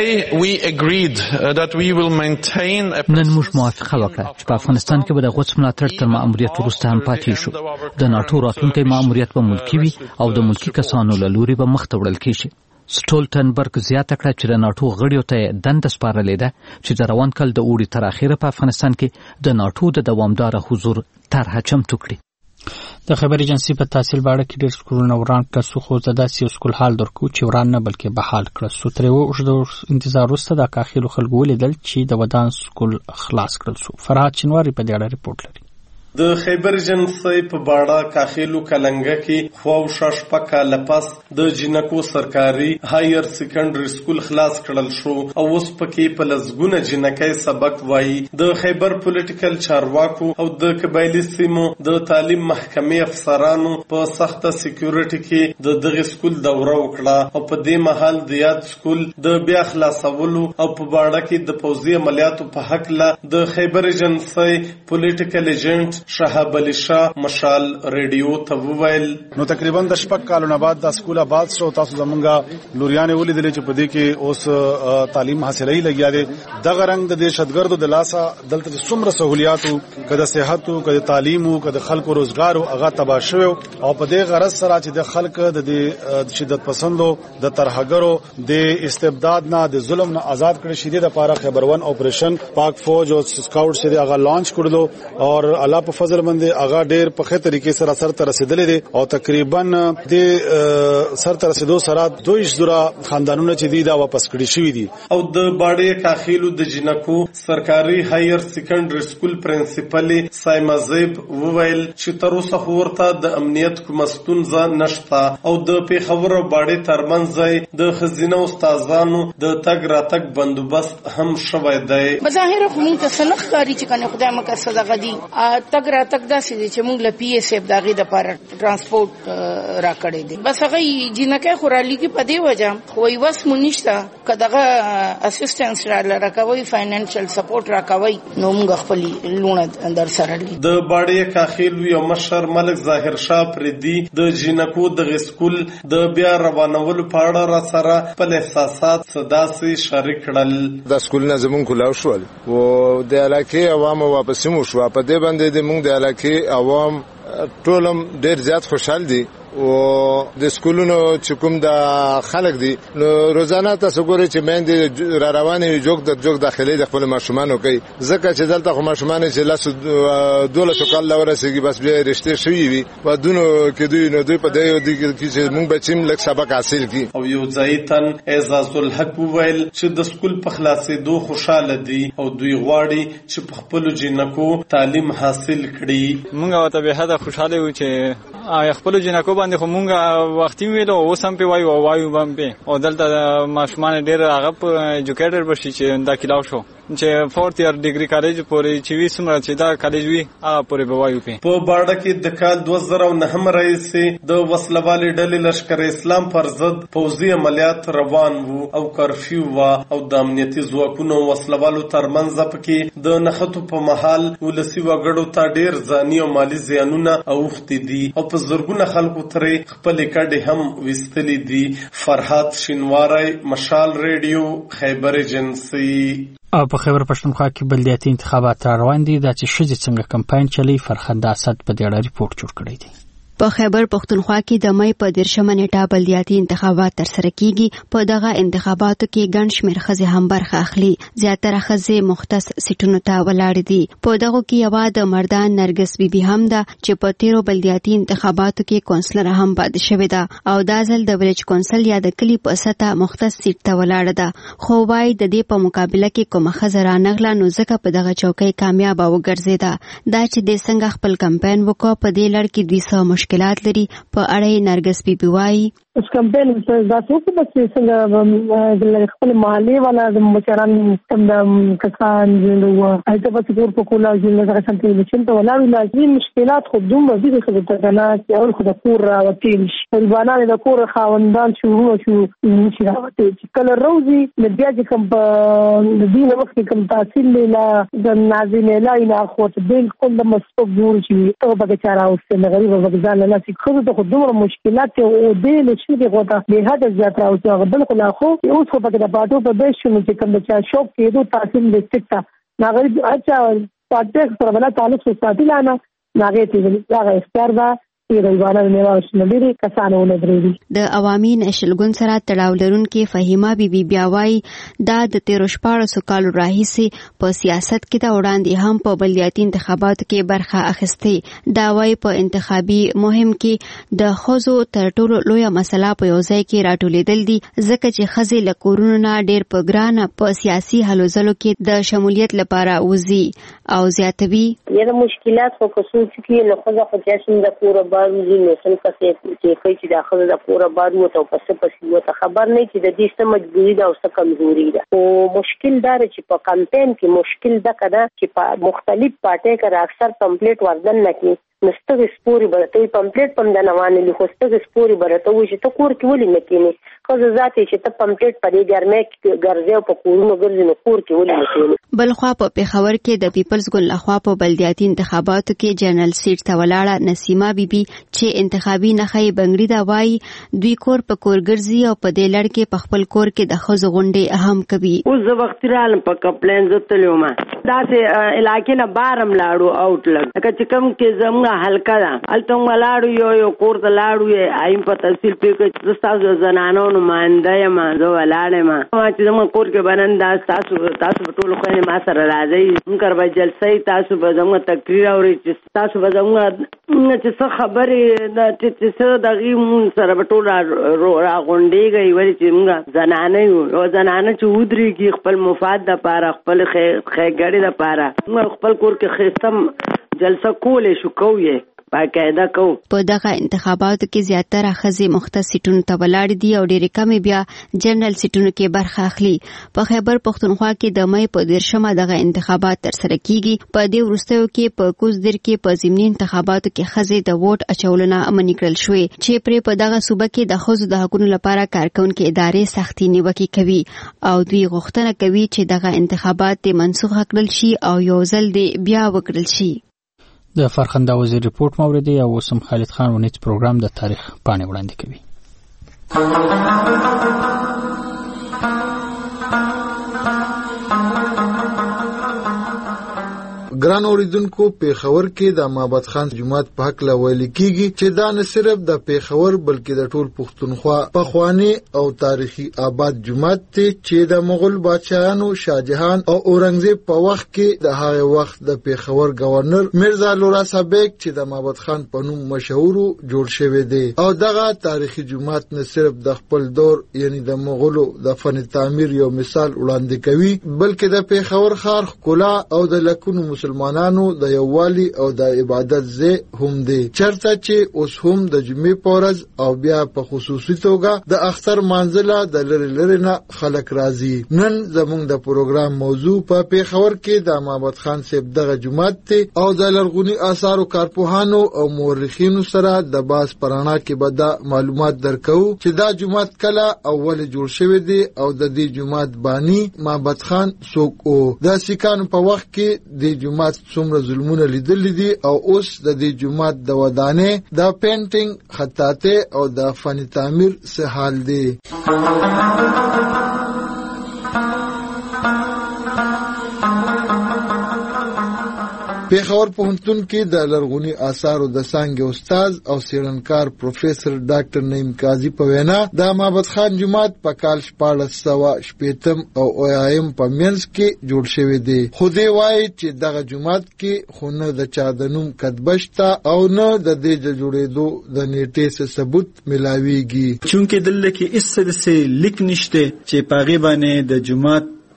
نن موږ موافقه وکړه چې په افغانستان کې به د غوڅ ملاتړ تر ماموریت وروسته هم پاتې شو. د ناټو راتلونکي ماموریت به ملکی وي او د ملکی کسانو له لوري به مخ ته وړل کیږي. سټولتنبرګ زیاته کړه چې د ناټو غړیو ته دنده سپارلې ده چې د روان کال د اوړي تر اخره په افغانستان کې د ناټو د دوامدار حضور طرحه چمتو کړي. د خبر ایجنسی په تحصیل باندې کې ډېر سکولونه وران کړ سو خو زداسي سکول حال درکو چې وران نه بلکې بحال کړ سو تر اوږد انتظار وروسته د کاخیلو خلکو ولیدل چې د ودان سکول خلاص کړل سو. فرهاد چنواری په دې اړه ریپورت لري. د خیبر ایجنسی په باړه کاخیلو کلنګه کې خو شش پکا لپس د جنکو سرکاري هایر سیکنډري سکول خلاص کړل شو او اوس پکې په لزګونه جنکای سبق وایي. د خیبر پولیټیکل چارواکو او د قبایلی سیمو د تعلیم محکمې افسرانو په سخته سکیورټي کې د دغه سکول دوره وکړه او په دې مهال د یاد سکول د بیا خلاصولو او په باړه کې د پوځي عملیاتو په حق له د خیبر ایجنسی پولیټیکل ایجنټ شهاب علي شاه مشال ریډیو ته وویل نو تقریبا د شپږ کالونو بعد د سکول آباد شو. تاسو زمونږه لوریانه ولیدل چې په دې کې اوس تعلیم حاصلې لګیا دي. دغه رنګ د دهشتګردو د لاسه دلته څومره سہولیاتو کده صحت او کده تعلیم او کده خلکو روزګار او هغه تباہ شو او په دې غرض سره چې د خلک د شدت پسندو د ترهګرو د استبداد نه د ظلم نه آزاد کړي شي د لپاره خیبر ون اپریشن پاک فوج او سکاوټ سره هغه لانچ کړلو او الله په فضل باندې هغه ډېر په ښه طریقې سره سر ته رسیدلې دي او تقریبا د سر ته رسیدو سره 2 زره خاندانونه چې دي دا واپس کړي شوی دي. او د باړې کاخیلو د جنکو سرکاري هایر سیکنډري سکول پرنسپل سایما زیب وویل چې تر اوسه ورته د امنیت کوم ستونزه نشته او د پیښور باړې ترمنځ د خزینه استادانو د تګ راتګ بندوبست هم شوی دی. بظاهر خو موږ ته سنخ کاری چې کنه خدای مکه صدقه دي تګ راتګ داسې دي چې موږ له پی ایس اف دغه د لپاره ترانسپورت را کړی دي. بس هغه جنکه خورالي کې په دې وجه خو وس مونږ ته کداغه اسسټنس را لراکوي فاینانشل سپورټ راکوي نو موږ خپل لونه در سره لې. د باړې کاخیل یو مشر ملک ظاهر شاه پردي د جنکو د سکول د بیا روانولو په اړه را سره په احساسات صداسي شریک کړل. د سکول نه زمون کولاو شول او د علاقې عوامو واپس مو شو په دې باندې د موږ د علاقې عوام ټولم ډېر زیات خوشحال دي او د سکولونو چې کوم د خلک دي نو روزانه تاسو ګورئ چې مېندې را روانې جوګ داخلي د خپل ماشومان کوي ځکه چې دلته خو ماشومان چې لاسو 12 کال ورسېږي بس بیا رښتې شوي وي ودونو کې دوی نو دوی په دې کې چې موږ بچیم لږ سبق حاصل کی. او یو ځایتن اعزاز الحق وویل چې د سکول په خلاصېدو خوشاله دي او دوی غواړي چې په خپل جنکو تعلیم حاصل کړي. موږ ته به هدا خوشاله و چې خپل جنکو باندې خو مونږه وختي ویلو اوس هم په وایو باندې او دلته ماشومان ډېر هغه ایجوکیټر بشي چې دا کلاو شو چې 4th ایئر ډیګري کالج پورې چې وی سمره چې دا کالج وی پورې بوایو په باړه کې د کال 2009 رئیس د وسلوالې ډلې لشکر اسلام پر ضد پوځي عملیات روان وو او کرفیو وا او د امنیتي ځواکونو وسلوالو ترمنځ پکې د نخښتو په محل ولسی وګړو ته ډېر ځاني او مالی زیانونه اوختي دي او په زرګونه خلکو ترې خپل کډې هم وستلې دي. فرهاد شینواری مشال ریډیو خیبر ایجنسی. او په خیبر پښتونخوا کې بلدیاتي انتخابات روان دي د چې شذ څنګه کمپاین چلی فرخنده اسد په دې اړه ریپورت جوړ کړی دی. په خیبر پښتونخوا کې د مې په 13 نیټه بلدیاتي انتخابات ترسره کیږي. په دغه انتخاباتو کې ګڼ شمېر ښځې هم برخه اخلي. زیاتره ښځې مختص سیټونو ته ولاړې دي. په دغه کې یوه د مردان نرګس بیبي هم ده چې په 13 بلدیاتي انتخاباتو کې کونسلر هم پاتې شوې ده او دا ځل د ویلج کونسل یا د کلي په سطح مختص سیټ ته ولاړه ده. خو وايي د دې په مقابله کې کومه ښځه رانغله نو ځکه په دغه چوکۍ کامیابه وګرځېده. دا چې د څنګه خپل کمپاین وکړ په دې لړ کې 200 مشکلات لري په اړه نرګس بیبي وایي اس کمپین دا څه چې څنګه خپل محلي والا د مشران کسان جوړو ایته په څیر په کولا چې څنګه چې ته ولاړ لازمي مشکلات خو دومره دي چې د تناس او خو د کور راوتیل البانه د کور خاوندان شروع شو چې راوتي کله روزي د بیا چې کوم د دین وخت کوم تحصیل لا د نازل لا نه خو بالکل د مسبوق جوړ شي او به چاره اوسه د غریب او ځان له چې خو د دومره مشکلات او د چې غوته به هدا زیات راوځي او بالکل خو اوس خو په د باټو په بیس چې کوم چې شوق کېدو تحصیل لیکتا ناغری اچھا پاتې سره بل تعلق ساتي لانا ناغې ته دا اختیار دا د عوامي نشل ګوند سره تړاو لرونکي فهیمه بیبي بیا وایي دا د 13 کالو راهیسې په سیاست کې د وړاندې هم په بلدیاتي انتخاباتو کې برخه اخیستې دا وایي په انتخابي مهم کې د ښځو تر ټولو لویه مسله په یو ځای کې راټولېدل دي ځکه چې ښځې له کورونو نه ډېر په ګرانه په سیاسي هلو ځلو کې د شمولیت لپاره وځي او زیاتوي د مشکلات په خصوص کې له ښځو خو چې د کور باندې نو څنګه چې کوي چې د ښځو د کور باندې او پسې وته خبر نه چې د دې څه مجبوري ده او څه کمزوري ده او مشکل دار چې په کمپاین کې مشکل ده کده چې په مختلف پارټي کې اکثر کمپلیټ وردن نه کی نستغ سپوري برته پمپلیټ پم د نوانه له خوستغ سپوري برته و چې ته کور کې ولې نه کینی خو ذاتي چې ته پمپلیټ پرې ګرمه کې ګرځي او په کورونو ګرځي نو کور کې ولې نه کینی بلخوا په پیښور کې د پیپلز ګوند لخوا په بلدیاتي انتخاباتو کې جنرال سیټ ته ولاړه نسیمه بیبي چې انتخابي نخې بنگړي دا وایي دوی کور په کور ګرځي او په دې لړ کې په خپل کور کې د خزو غونډې اهم کوي اوس د وخت رال په کپلین زتلو ما دا سه علاقې نه بارم لاړو اوټلګ چې کوم کې زموږ حلقه ده الته ملاړو یو کور ته لاړو یې ایم په تحصیل کې تاسو زنانو نمائنده یم زه ولاړم ما چې زموږ کور کې بنند تاسو ټول خو ما سره راځي موږ به جلسې تاسو به زموږ تقریر اوري چې تاسو به زموږ چې څه خبرې د چې دغه مون سره به ټول را غونډېږي ولی چې موږ زنانه یو او زنانه چې ودرېږي خپل مفاد لپاره خپل خېګړې لپاره موږ خپل کور کې خېستم جلسه کولې شو کوی باقاعده کو په دغه انتخاباتو کې زیاتره ښځې مختص سیټونو ته ولاړ دي او ډېرې کمې بیا جنرال سیټونو کې برخه اخلي په خیبر پښتونخوا کې د مې په 13 دغه انتخابات ترسره کیږي په دې وروستیو کې په کوزدر کې په ضمني انتخاباتو کې ښځې د ووټ اچولو نه منع کړل شوې چې پرې په دغه صوبه کې د ښځو د حقوقو لپاره کارکونکو ادارې سختي نیوکې کوي او دوی غوښتنه کوي چې دغه انتخابات منسوخ کړل شي او یو ځل بیا وکړل شي د فرخنده وزیر ریپورت موردی او وسم خالد خان ونیت پروګرام د تاریخ پاڼې وړاندې کوي ګران اوریدونکو پیښور کې د محمد خان جماعت په حق لویل کیږي چې دا نه صرف د پیښور بلکې د ټول پښتونخوا پخوانی او تاریخي آباد جماعت ته چې د مغول بادشاہانو شاهجهان او اورنګزیب په وخت کې د هغه وخت د پیښور گورنر میرزا لورا صابک چې د محمد خان په نوم مشهور جوړ شوی دی او دغه تاریخي جماعت نه صرف د خپل دور یعنی د مغولو د فن تعمیر یو مثال وړاندې کوي بلکې د پیښور ښار ښکلا او د لکونو مسلمانانو د یووالي او د عبادت ځای هم دی چرته چې اوس هم د جمعې په ورځ او بیا په خصوصي توګه د اختر منځله د لری نه خلک راځي نن زموږ د پروګرام موضوع په پیښور کې د محمد خان صاحب دغه جماعت ته او د لرغونی آثارو کارپوهانو او مورخینو سره د باز پرانا کې به د معلومات درکو چې دا جماعت کله اول جوړ شوی دی او د دې جماعت بانی محمد خان څوک او د سیکانو په وخت کې د جماعت څومره ظلمونه لیدل دي او اوس د دې جماعت د ودانې د پینټینګ خطاطه او د فن تعمیر څه حال دی پیښور پوهنتون کې د لرغونی آثارو د څانګې استاد او څېړنکار پروفیسور ډاکټر نعیم قاضي په وینا د محمد خان جماعت په کال 1480 او 80 په منځ کې جوړ شوی دی خو دی وایي چې دغه جماعت کې خو نه د چا د نوم کتبشته او نه د دې جوړېدو د نیټې څخه ثبوت ملاويږي چونکه دلته کې اس د لیک نشته چې پاغي باندې د جماعت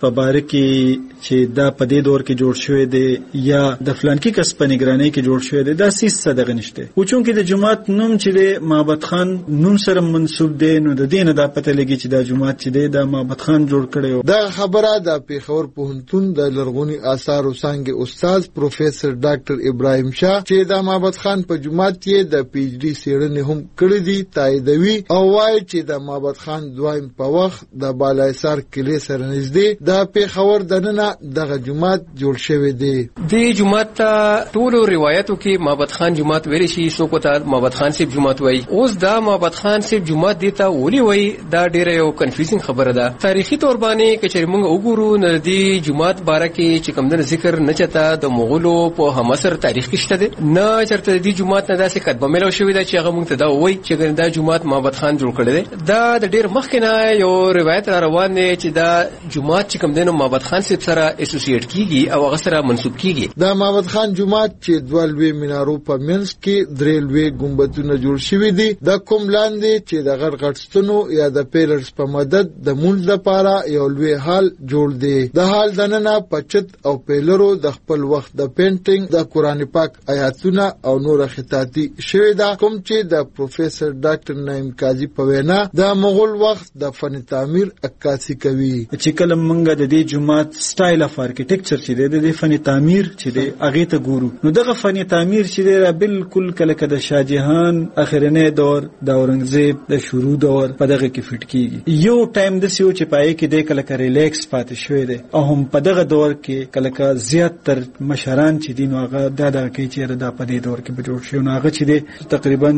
په باره کې چې دا په دې دور کې جوړ شوی دی یا د فلانکی کس په نگرانۍ کې جوړ شوی دی دا سیس صدقه نشته. او چونکې د جماعت نوم چې دی معبد خان نوم سره منسوب دی نو د دې نه دا پته لګي چې دا جماعت چې دی دا معبد خان جوړ کړی. دا خبره د پیښور پوهنتون د لرغوني آثارو څانګې استاد پروفیسور ډاکټر ابراهیم شاه چې دا معبد خان په جماعت کې د پی ایچ ډي څېړنې هم کړې دي تاییدوي او وایي چې د معبد خان دویم په وخت د بالایسار کلی سره نږدې د پیښور دننه دغه جماعت جوړ شوی دی. د جماعت ټولو روایتو کې معبد خان جماعت ویل شي څوک ته معبد خان صاحب جماعت وایي. اوس دا معبد خان صاحب جماعت دی ته ولي وایي دا ډیره یو کنفیوزینګ خبره ده. تاریخي تور باندې کچې موږ وګورو نو د جماعت باره کې چې کوم د ذکر نه چتا د مغولو په همسر تاریخ کې شته دي نه چرته د جماعت نه داسې کتبه ملو شوی دا چې هغه موږ ته دا وایي چې دا جماعت معبد خان جوړ کړی دی. دا د ډیر مخکې نه یو روایت را روان دی چې دا جماعت چې کوم دینو معبد خان صاحب سره اسوسییټ کیږي او هغه سره منسوب کیږي. دا معبد خان جماعت چې دوه لوی مینارو په منځ کې درې لوی ګمبدونه جوړ شوي دي د کوم لاندې چې د غټ غټ ستنو یا د پیلرز په مدد د مونځ لپاره یو لوی هال جوړ دی. د هال دننه پچت او پیلرو د خپل وخت د پینټینګ د قران پاک آیاتونه او نور خطاطي شوی دا کوم چې د پروفیسور ډاکټر نعیم قاضي په وینا د مغول وخت د فن تعمیر عکاسي کوي. چې کله موږ د دې جماعت سټایل اف ارکیټیکچر چې دی د فن تعمیر چې دی هغه ته ګورو نو دغه فن تعمیر چې دی بالکل کله د شاه جهان اخرنی دور د اورنګزیب د شروع دور په دغه کې فټ کیږي. یو ټایم د سیو چې پای کې د کله ریلیکس پاتې شوی دی او هم په دغه دور کې کله زیات تر مشران چې دین هغه دغه کې چې د په دې دور کې به جوړ شي نو هغه چې دی تقریبا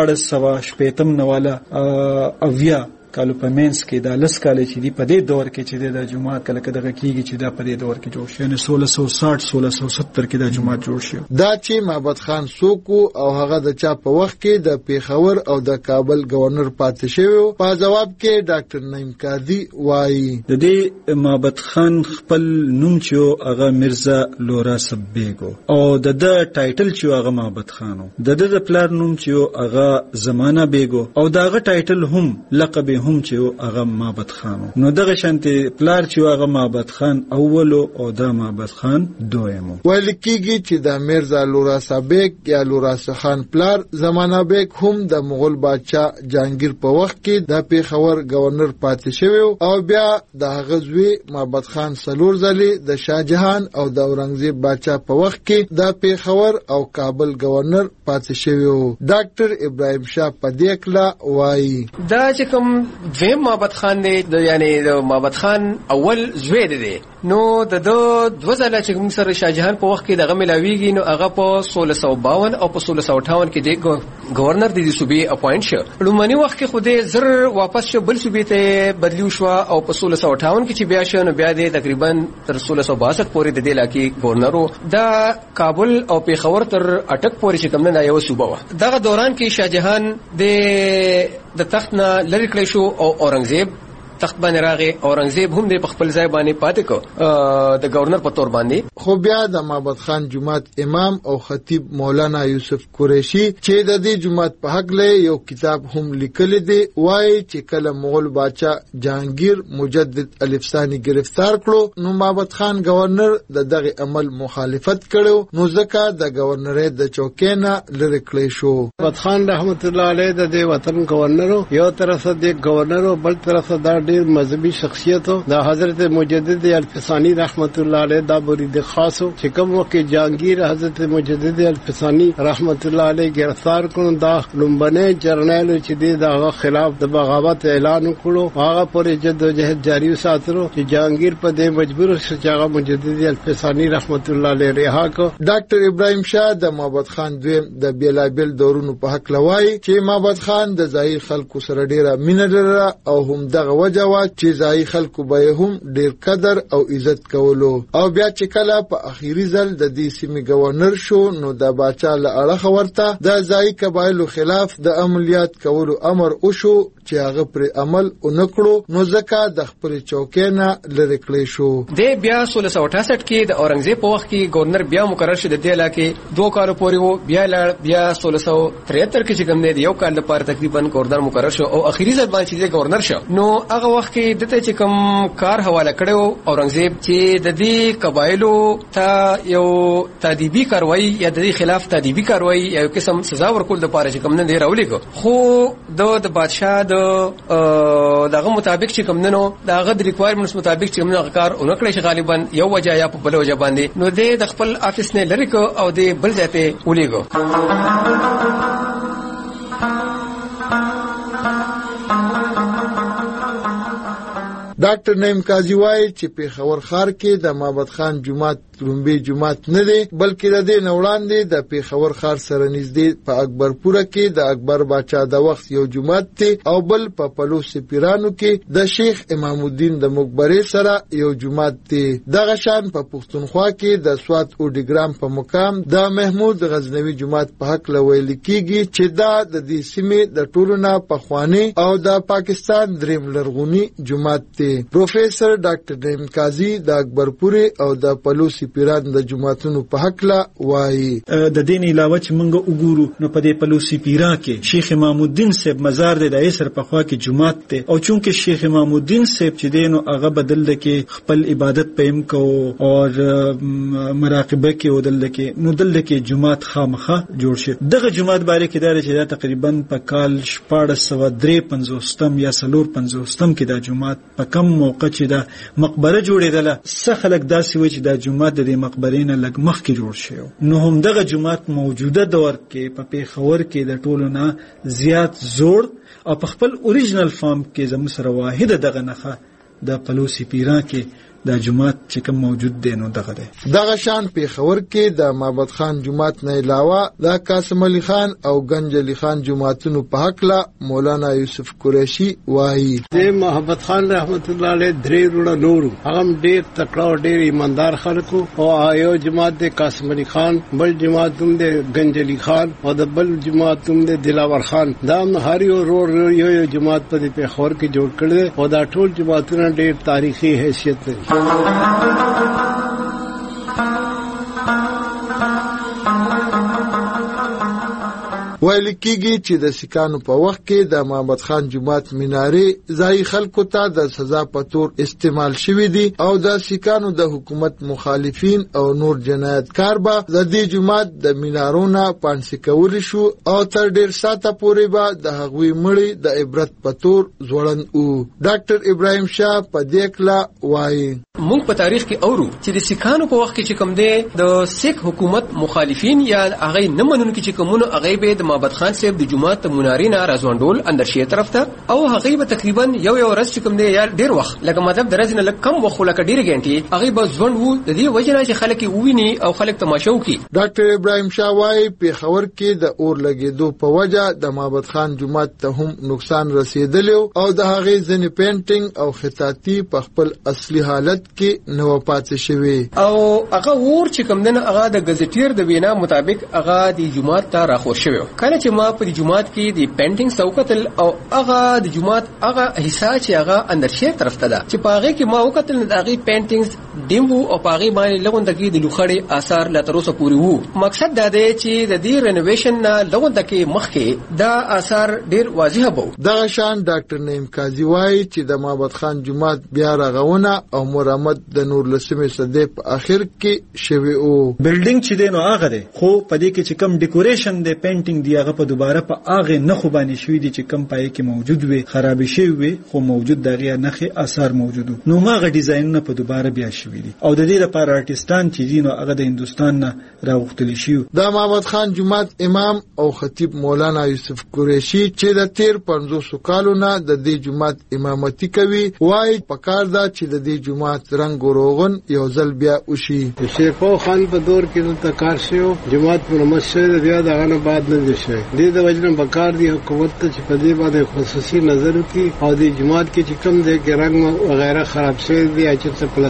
1400 نواله اویا کالو په مینس کې دا لس کال چې دی په دې دور کې چې د جماعت کله دغه کېږي چې دا په دې دور کې جوړ شي. 1660 1670 کې دا جماعت جوړ شي. دا چې معبد خان سوکو او هغه د چا په وخت کې د پیښور او د کابل گورنر پاتې شوی په جواب کې ډاکټر نعیم قاضي وایي د دې معبد خان خپل نوم چې هغه مرزا لورا سبېګو او د ټایټل چې هغه معبد خانو د پلار نوم چې هغه زمانہ بیګو او داغه ټایټل هم لقب هم چې هغه معبد خانو نو دغه شانتي پلار چې هغه معبد خان اولو او دا معبد خان دویمو. ویل کېږي چې د میرزا لورا سابق یا لورا خان پلار زمانہ بیگ هم د مغول بادشاہ جهانگیر په وخت کې د پیښور گورنر پاتې شوی او بیا د هغه زوی معبد خان سلور ځلې د شاه جهان او د اورنګزیب بادشاہ په وخت کې د پیښور او کابل گورنر پاتې شوی. ډاکټر ابراهیم شاه په دې کله وایي دا چې کوم دویم معبد خان دی یعنی د معبد خان اول زوی دی نو د دوه ځله چې موږ سره شاه جهان په وخت کې دغه ملاویږي نو هغه په 1652 او په 1658 کې د گورنر د صوبې اپاینټ شو. لومړنی وخت کې خو دې زر واپس شو بل صوبې ته بدلیو شو او په 1658 کې چې بیا شو نو بیا د تقریبا تر 1662 پورې د دې علاقې گورنرو د کابل او پیښور تر اټک پورې چې کوم نه یو صوبه و. دغه دوران کې شاه جهان د تخت نه لری کړی شو او اورنګزیب تخت باندې راغی. اورنګزیب هم د خپل ځای باندې پاتې کو د گورنر په تور باندې. خو بیا د معبد خان جماعت امام او خطیب مولانا یوسف قریشی چې د دې جماعت په حق له یو کتاب هم لیکل دی وایي چې کله مغول بادشاہ جهانگیر مجدد الف ثانی گرفتار کړو نو معبد خان گورنر د دغه عمل مخالفت کړو نو ځکه د گورنرۍ د چوکۍ نه لری کړی شو. معبد خان رحمت الله علیه د دې وطن گورنر یو طرف د گورنر او بل طرف د ډیر مذهبي شخصیت د حضرت مجدد الفسانی رحمت الله علیه دا مرید خاصو چې کوم وخت جهانگیر حضرت مجدد الفسانی رحمت الله علیه گرفتار کړو دا لومبنه جرنیل چې دغه خلاف د بغاوت اعلان وکړو هغه پر جدوجہد جاری وساتلو چې جهانگیر په دې مجبور شو چې هغه مجدد الفسانی رحمت الله علیه رها کړ. ډاکټر ابراهیم شاه د معبد خان دویم د بیلابل دورونو په حق لوي چې معبد خان د ظاهر خلکو سره ډیره مینه لرله او هم دغه وجه چې ځای خلکو به هم ډیر قدر او عزت کولو او بیا چې کله په اخیری ځل د دې سیمې گورنر شو نو د باچا له اړه ورته د ځای قبایلو خلاف د عملیات کولو امر وشو چې هغه پر عمل ونکړو نو ځکه د خپل چوکۍ نه لری کړی شو. د بیا 1668 کې د اورنګزیب په وخت کې گورنر بیا مقرر شو د دې علاقې 2 کال پورې وو بیا 1673 کې چې کوم نه یو کال لپاره تقریبا گورنر مقرر شو او اخیری ځل باندې چې گورنر شو نو هغه هغه وخت کې دته چې کوم کار حواله کړو اورنګزیب چې د دې قبایلو ته یو تادیبي کاروایی یا د دې خلاف تادیبي کاروایی یو قسم سزا ورکول د پاره چې کوم نه دی راولېګو خو د بادشاہ دغه مطابق چې کوم نو دغه د ریکوایرمنټس مطابق چې کوم کار اونکړي چې غالبا یو وجه یا په بل وجه باندې نو د خپل افیس نه لری کو او د بل ځای ته ولېګو. ډاکټر نعیم قاضي وایي چې پېښور ښار کې د معبد خان جومات لومبي جومات نه دی بلکې د دې نه وړاندې د پېښور ښار سره نږدې په اکبرپوره کې د اکبر باچا د وخت یو جومات دی او بل په پلو سپیرانو کې د شیخ امام الدین د مقبره سره یو جومات دی. دغه شان په پښتونخوا کې د سوات اوډیګرام په مقام د محمود غزنوي جومات په حق لویل کېږي چې دا د دې سیمې د ټولو نه پخوانی او د پاکستان دریم لرغونی جومات دی. پروفیسر ډاکټر نعیم قاضي د اکبرپوري او د پلو سپیران د جوماتونو په حق لا وایي د دین علاوه چې موږ وګورو نو په دې پلو سپیرا کې شیخ امام الدین صاحب مزار دی د ایسر په خوا کې جومات دی او چونکه شیخ امام الدین صاحب چې دینو هغه بدل کې خپل عبادت پېم کو او مراقبه کې ودل کې نو دل کې جومات خامخه جوړ شي. دغه جومات باندې کې دا چې دا تقریبا په کال 1453 یا 450 کې دا جومات په کم موقع چې دا مقبره جوړېدله څه خلک داسې وایي چې دا جومات د دې مقبرې نه لږ مخکې جوړ شوی نو هم دغه جومات موجوده دور کې په پېښور کې د ټولو نه زیات زوړ او په خپل اوریجنل فارم کې زموږ سره واحده دغه نښه د پلو سپیرا کې دا جومات چې کوم موجود دی نو دغه دی. دغه شان پېښور کې د معبد خان جومات نه علاوه د قاسم علي خان او گنج علي خان جوماتونو په حق لا مولانا یوسف قریشي وایي د محمد خان رحمت الله علیه درې وروڼه نور هغه ډېر تکړه او ډېر ایماندار خلکو او یو جومات د قاسم علي خان بل جومات هم د گنج علي خان او د بل جومات هم د دلاور خان دا هر یو جومات په پېښور کې جوړ کړل او دا ټول جوماتونه ډېر تاریخي حیثیت لري. ویل کېږي چې د سیکانو په وخت کې د محمد خان جومات مینارې ځایي خلکو ته د سزا په تور استعمال شوي دي او د سیکانو د حکومت مخالفین او نور جنایتکار به د دې جومات د مینارونو پانسي کولی شو او تر ډېر ساعته پورې به د هغوی مړي د عبرت په تور ځوړند وو. ډاکټر ابراهیم شاه په دې کلا وایي موږ په تاریخ کې اورو چې د سیکانو په وخت کې چې کوم دی د سیک حکومت مخالفین یا هغه نه منونکي چې کومونو هغه به د محمد خان صاحب د جومات منارینه راځوندول اندر شي طرف ته او هغه به تقریبا یو ورځ چې کوم دی یا ډیر وخت لکه مطلب درځنه لکه کم وخت لکه ډیر غنټي هغه به ځوند وو د دې وجنه چې خلک وویني او خلک تماشا وکړي. ډاکټر ابراهیم شاه وايي پېښور کې د اور لګیدو په وجه د محمد خان جومات ته هم نقصان رسیدلی او د هغه ځنې پینټینګ او خطاطي په خپل اصلي حالت کې نو پاتې شوی او هغه ور چې کوم دنه هغه د غزټیر د وینا مطابق هغه د جومات ته راخو شوی کله چې ما په جومات کې د پینټینګ سوکتل او هغه د جومات هغه حصہ چې هغه اندر شهر طرف ته ده چې پاغه کې ما وکتل د هغه پینټینګز ډیمو او پاغه باندې لغوندګي د لوخړې آثار لا تر اوسه پوری وو. مقصد دا دی چې د دې رینوویشن نه لغوندګي مخکې دا آثار ډیر واضح وو. دغه شان ډاکټر نعیم قاضي وایي چې د محمد خان جومات بیا رغونه او مرمت د نور لسمه صدې په اخر کې شوی او بلډینګ چې دی نو هغه دی خو په دې کې چې کم ډیکوریشن دی پینټینګ دی هغه په دوباره په هغه نه خو باندې شوی دي چې کم پای کې موجود وي خراب شوی وي خو موجود دغه نخي اثر موجود نو ماغه ډیزاینونه په دوباره بیا شوی دي او د دې لپاره آرټستان چې دي نو هغه د هندستان نه راغختلی شي. د محمد خان جومات امام او خطیب مولانا یوسف قریشي چې د 1500 کالو نه د دې جومات امامتي کوي وایي پکار دا چې د دې جومات رنگ او روغن یو ځل بیا وشي. شیخو خان په دور کې د کار شو جومات پر مسجد بیا دغه نه بعد نه دي شي د وجنه بکار دی حکومت ته چې په دې باندې خصوصي نظر وکړي او د جماعت کې چې کوم دی کې رنگ وغیرہ خراب شوی دی چې څه پلاستر کې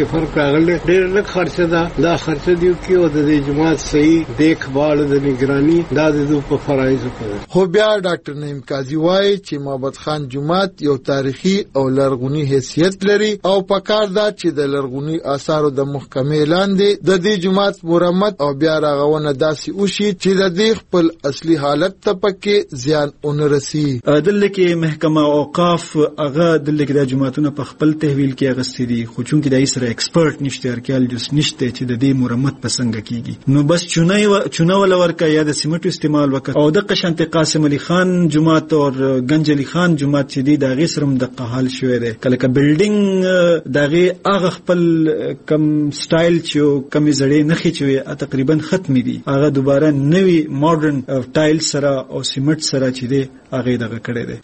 فرق راغلی ډېر لږ خرچه ده دا خرچه دیو کې او د دې جماعت صحیح دیکھبال د نگرانی دا د په فرایضو کې خو بیا ډاکټر نعیم قاضي وایي چې معبد خان جماعت یو تاریخي او لرغونی حیثیت لري او پکار ده چې د لرغونی آثارو د محکمې لاندې د دې جماعت مرمت او بیا رغونه داسې وشي چې د دې خپل اصلي حالت ته پکې زیان ونرسي. دلته کې محکمه اوقاف هغه دلته کې د جماعتونو په خپل تحویل کې اغستې دي خو چونکې د ایسره ایکسپرت نشته ارکیالوجست نشته چې د دې مرمت په څنګه کیږي نو بس چونه ولا ورکا یا د سیمټو استعمال وکړ او د قشنت قاسم علي خان جماعت او گنج علي خان جماعت چې دی د غیسرم د قحال شوې ده کله ک بلډینګ دغه هغه خپل کم سټایل چې کم زړې نخي چې تقریبا ختمي دي هغه دوباره نوی ماډرن ټایل سره او سیمټ سره چې دی هغه دغه کړي دي.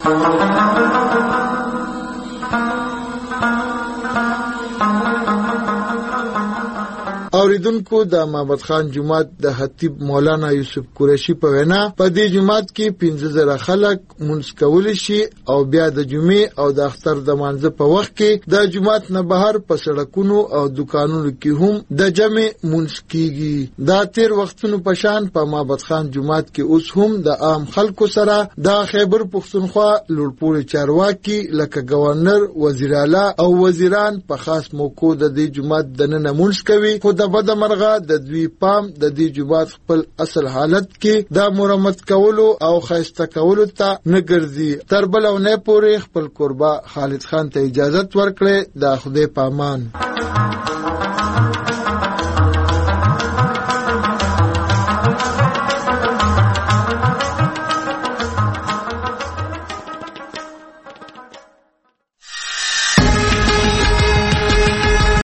اوریدونکو د معبد خان جماعت د خطیب مولانا یوسف قریشی په وینا په دې جماعت کې 15000 خلک مونږ کول شي او بیا د جمعې او د اختر د مانځه په وخت کې د جماعت نه بهر په سړکونو او دکانونو کې هم د جمع مونږ کیږي. دا تیر وختونو په شان په معبد خان جماعت کې اوس هم د عام خلکو سره د خیبر پښتونخوا لوړپوړي چارواکي لکه گورنر وزیر اعلی او وزیران په خاص موقع د دې جماعت د نن مونږ کوي خو د بد مرغه د دوی پام د دې جماعت خپل اصل حالت کې د مرمت کولو او خیسته کولو ته نه ګرځي. تر بلونه پورې خپل قربا خالد خان ته اجازه ورکړي د خدای پامان.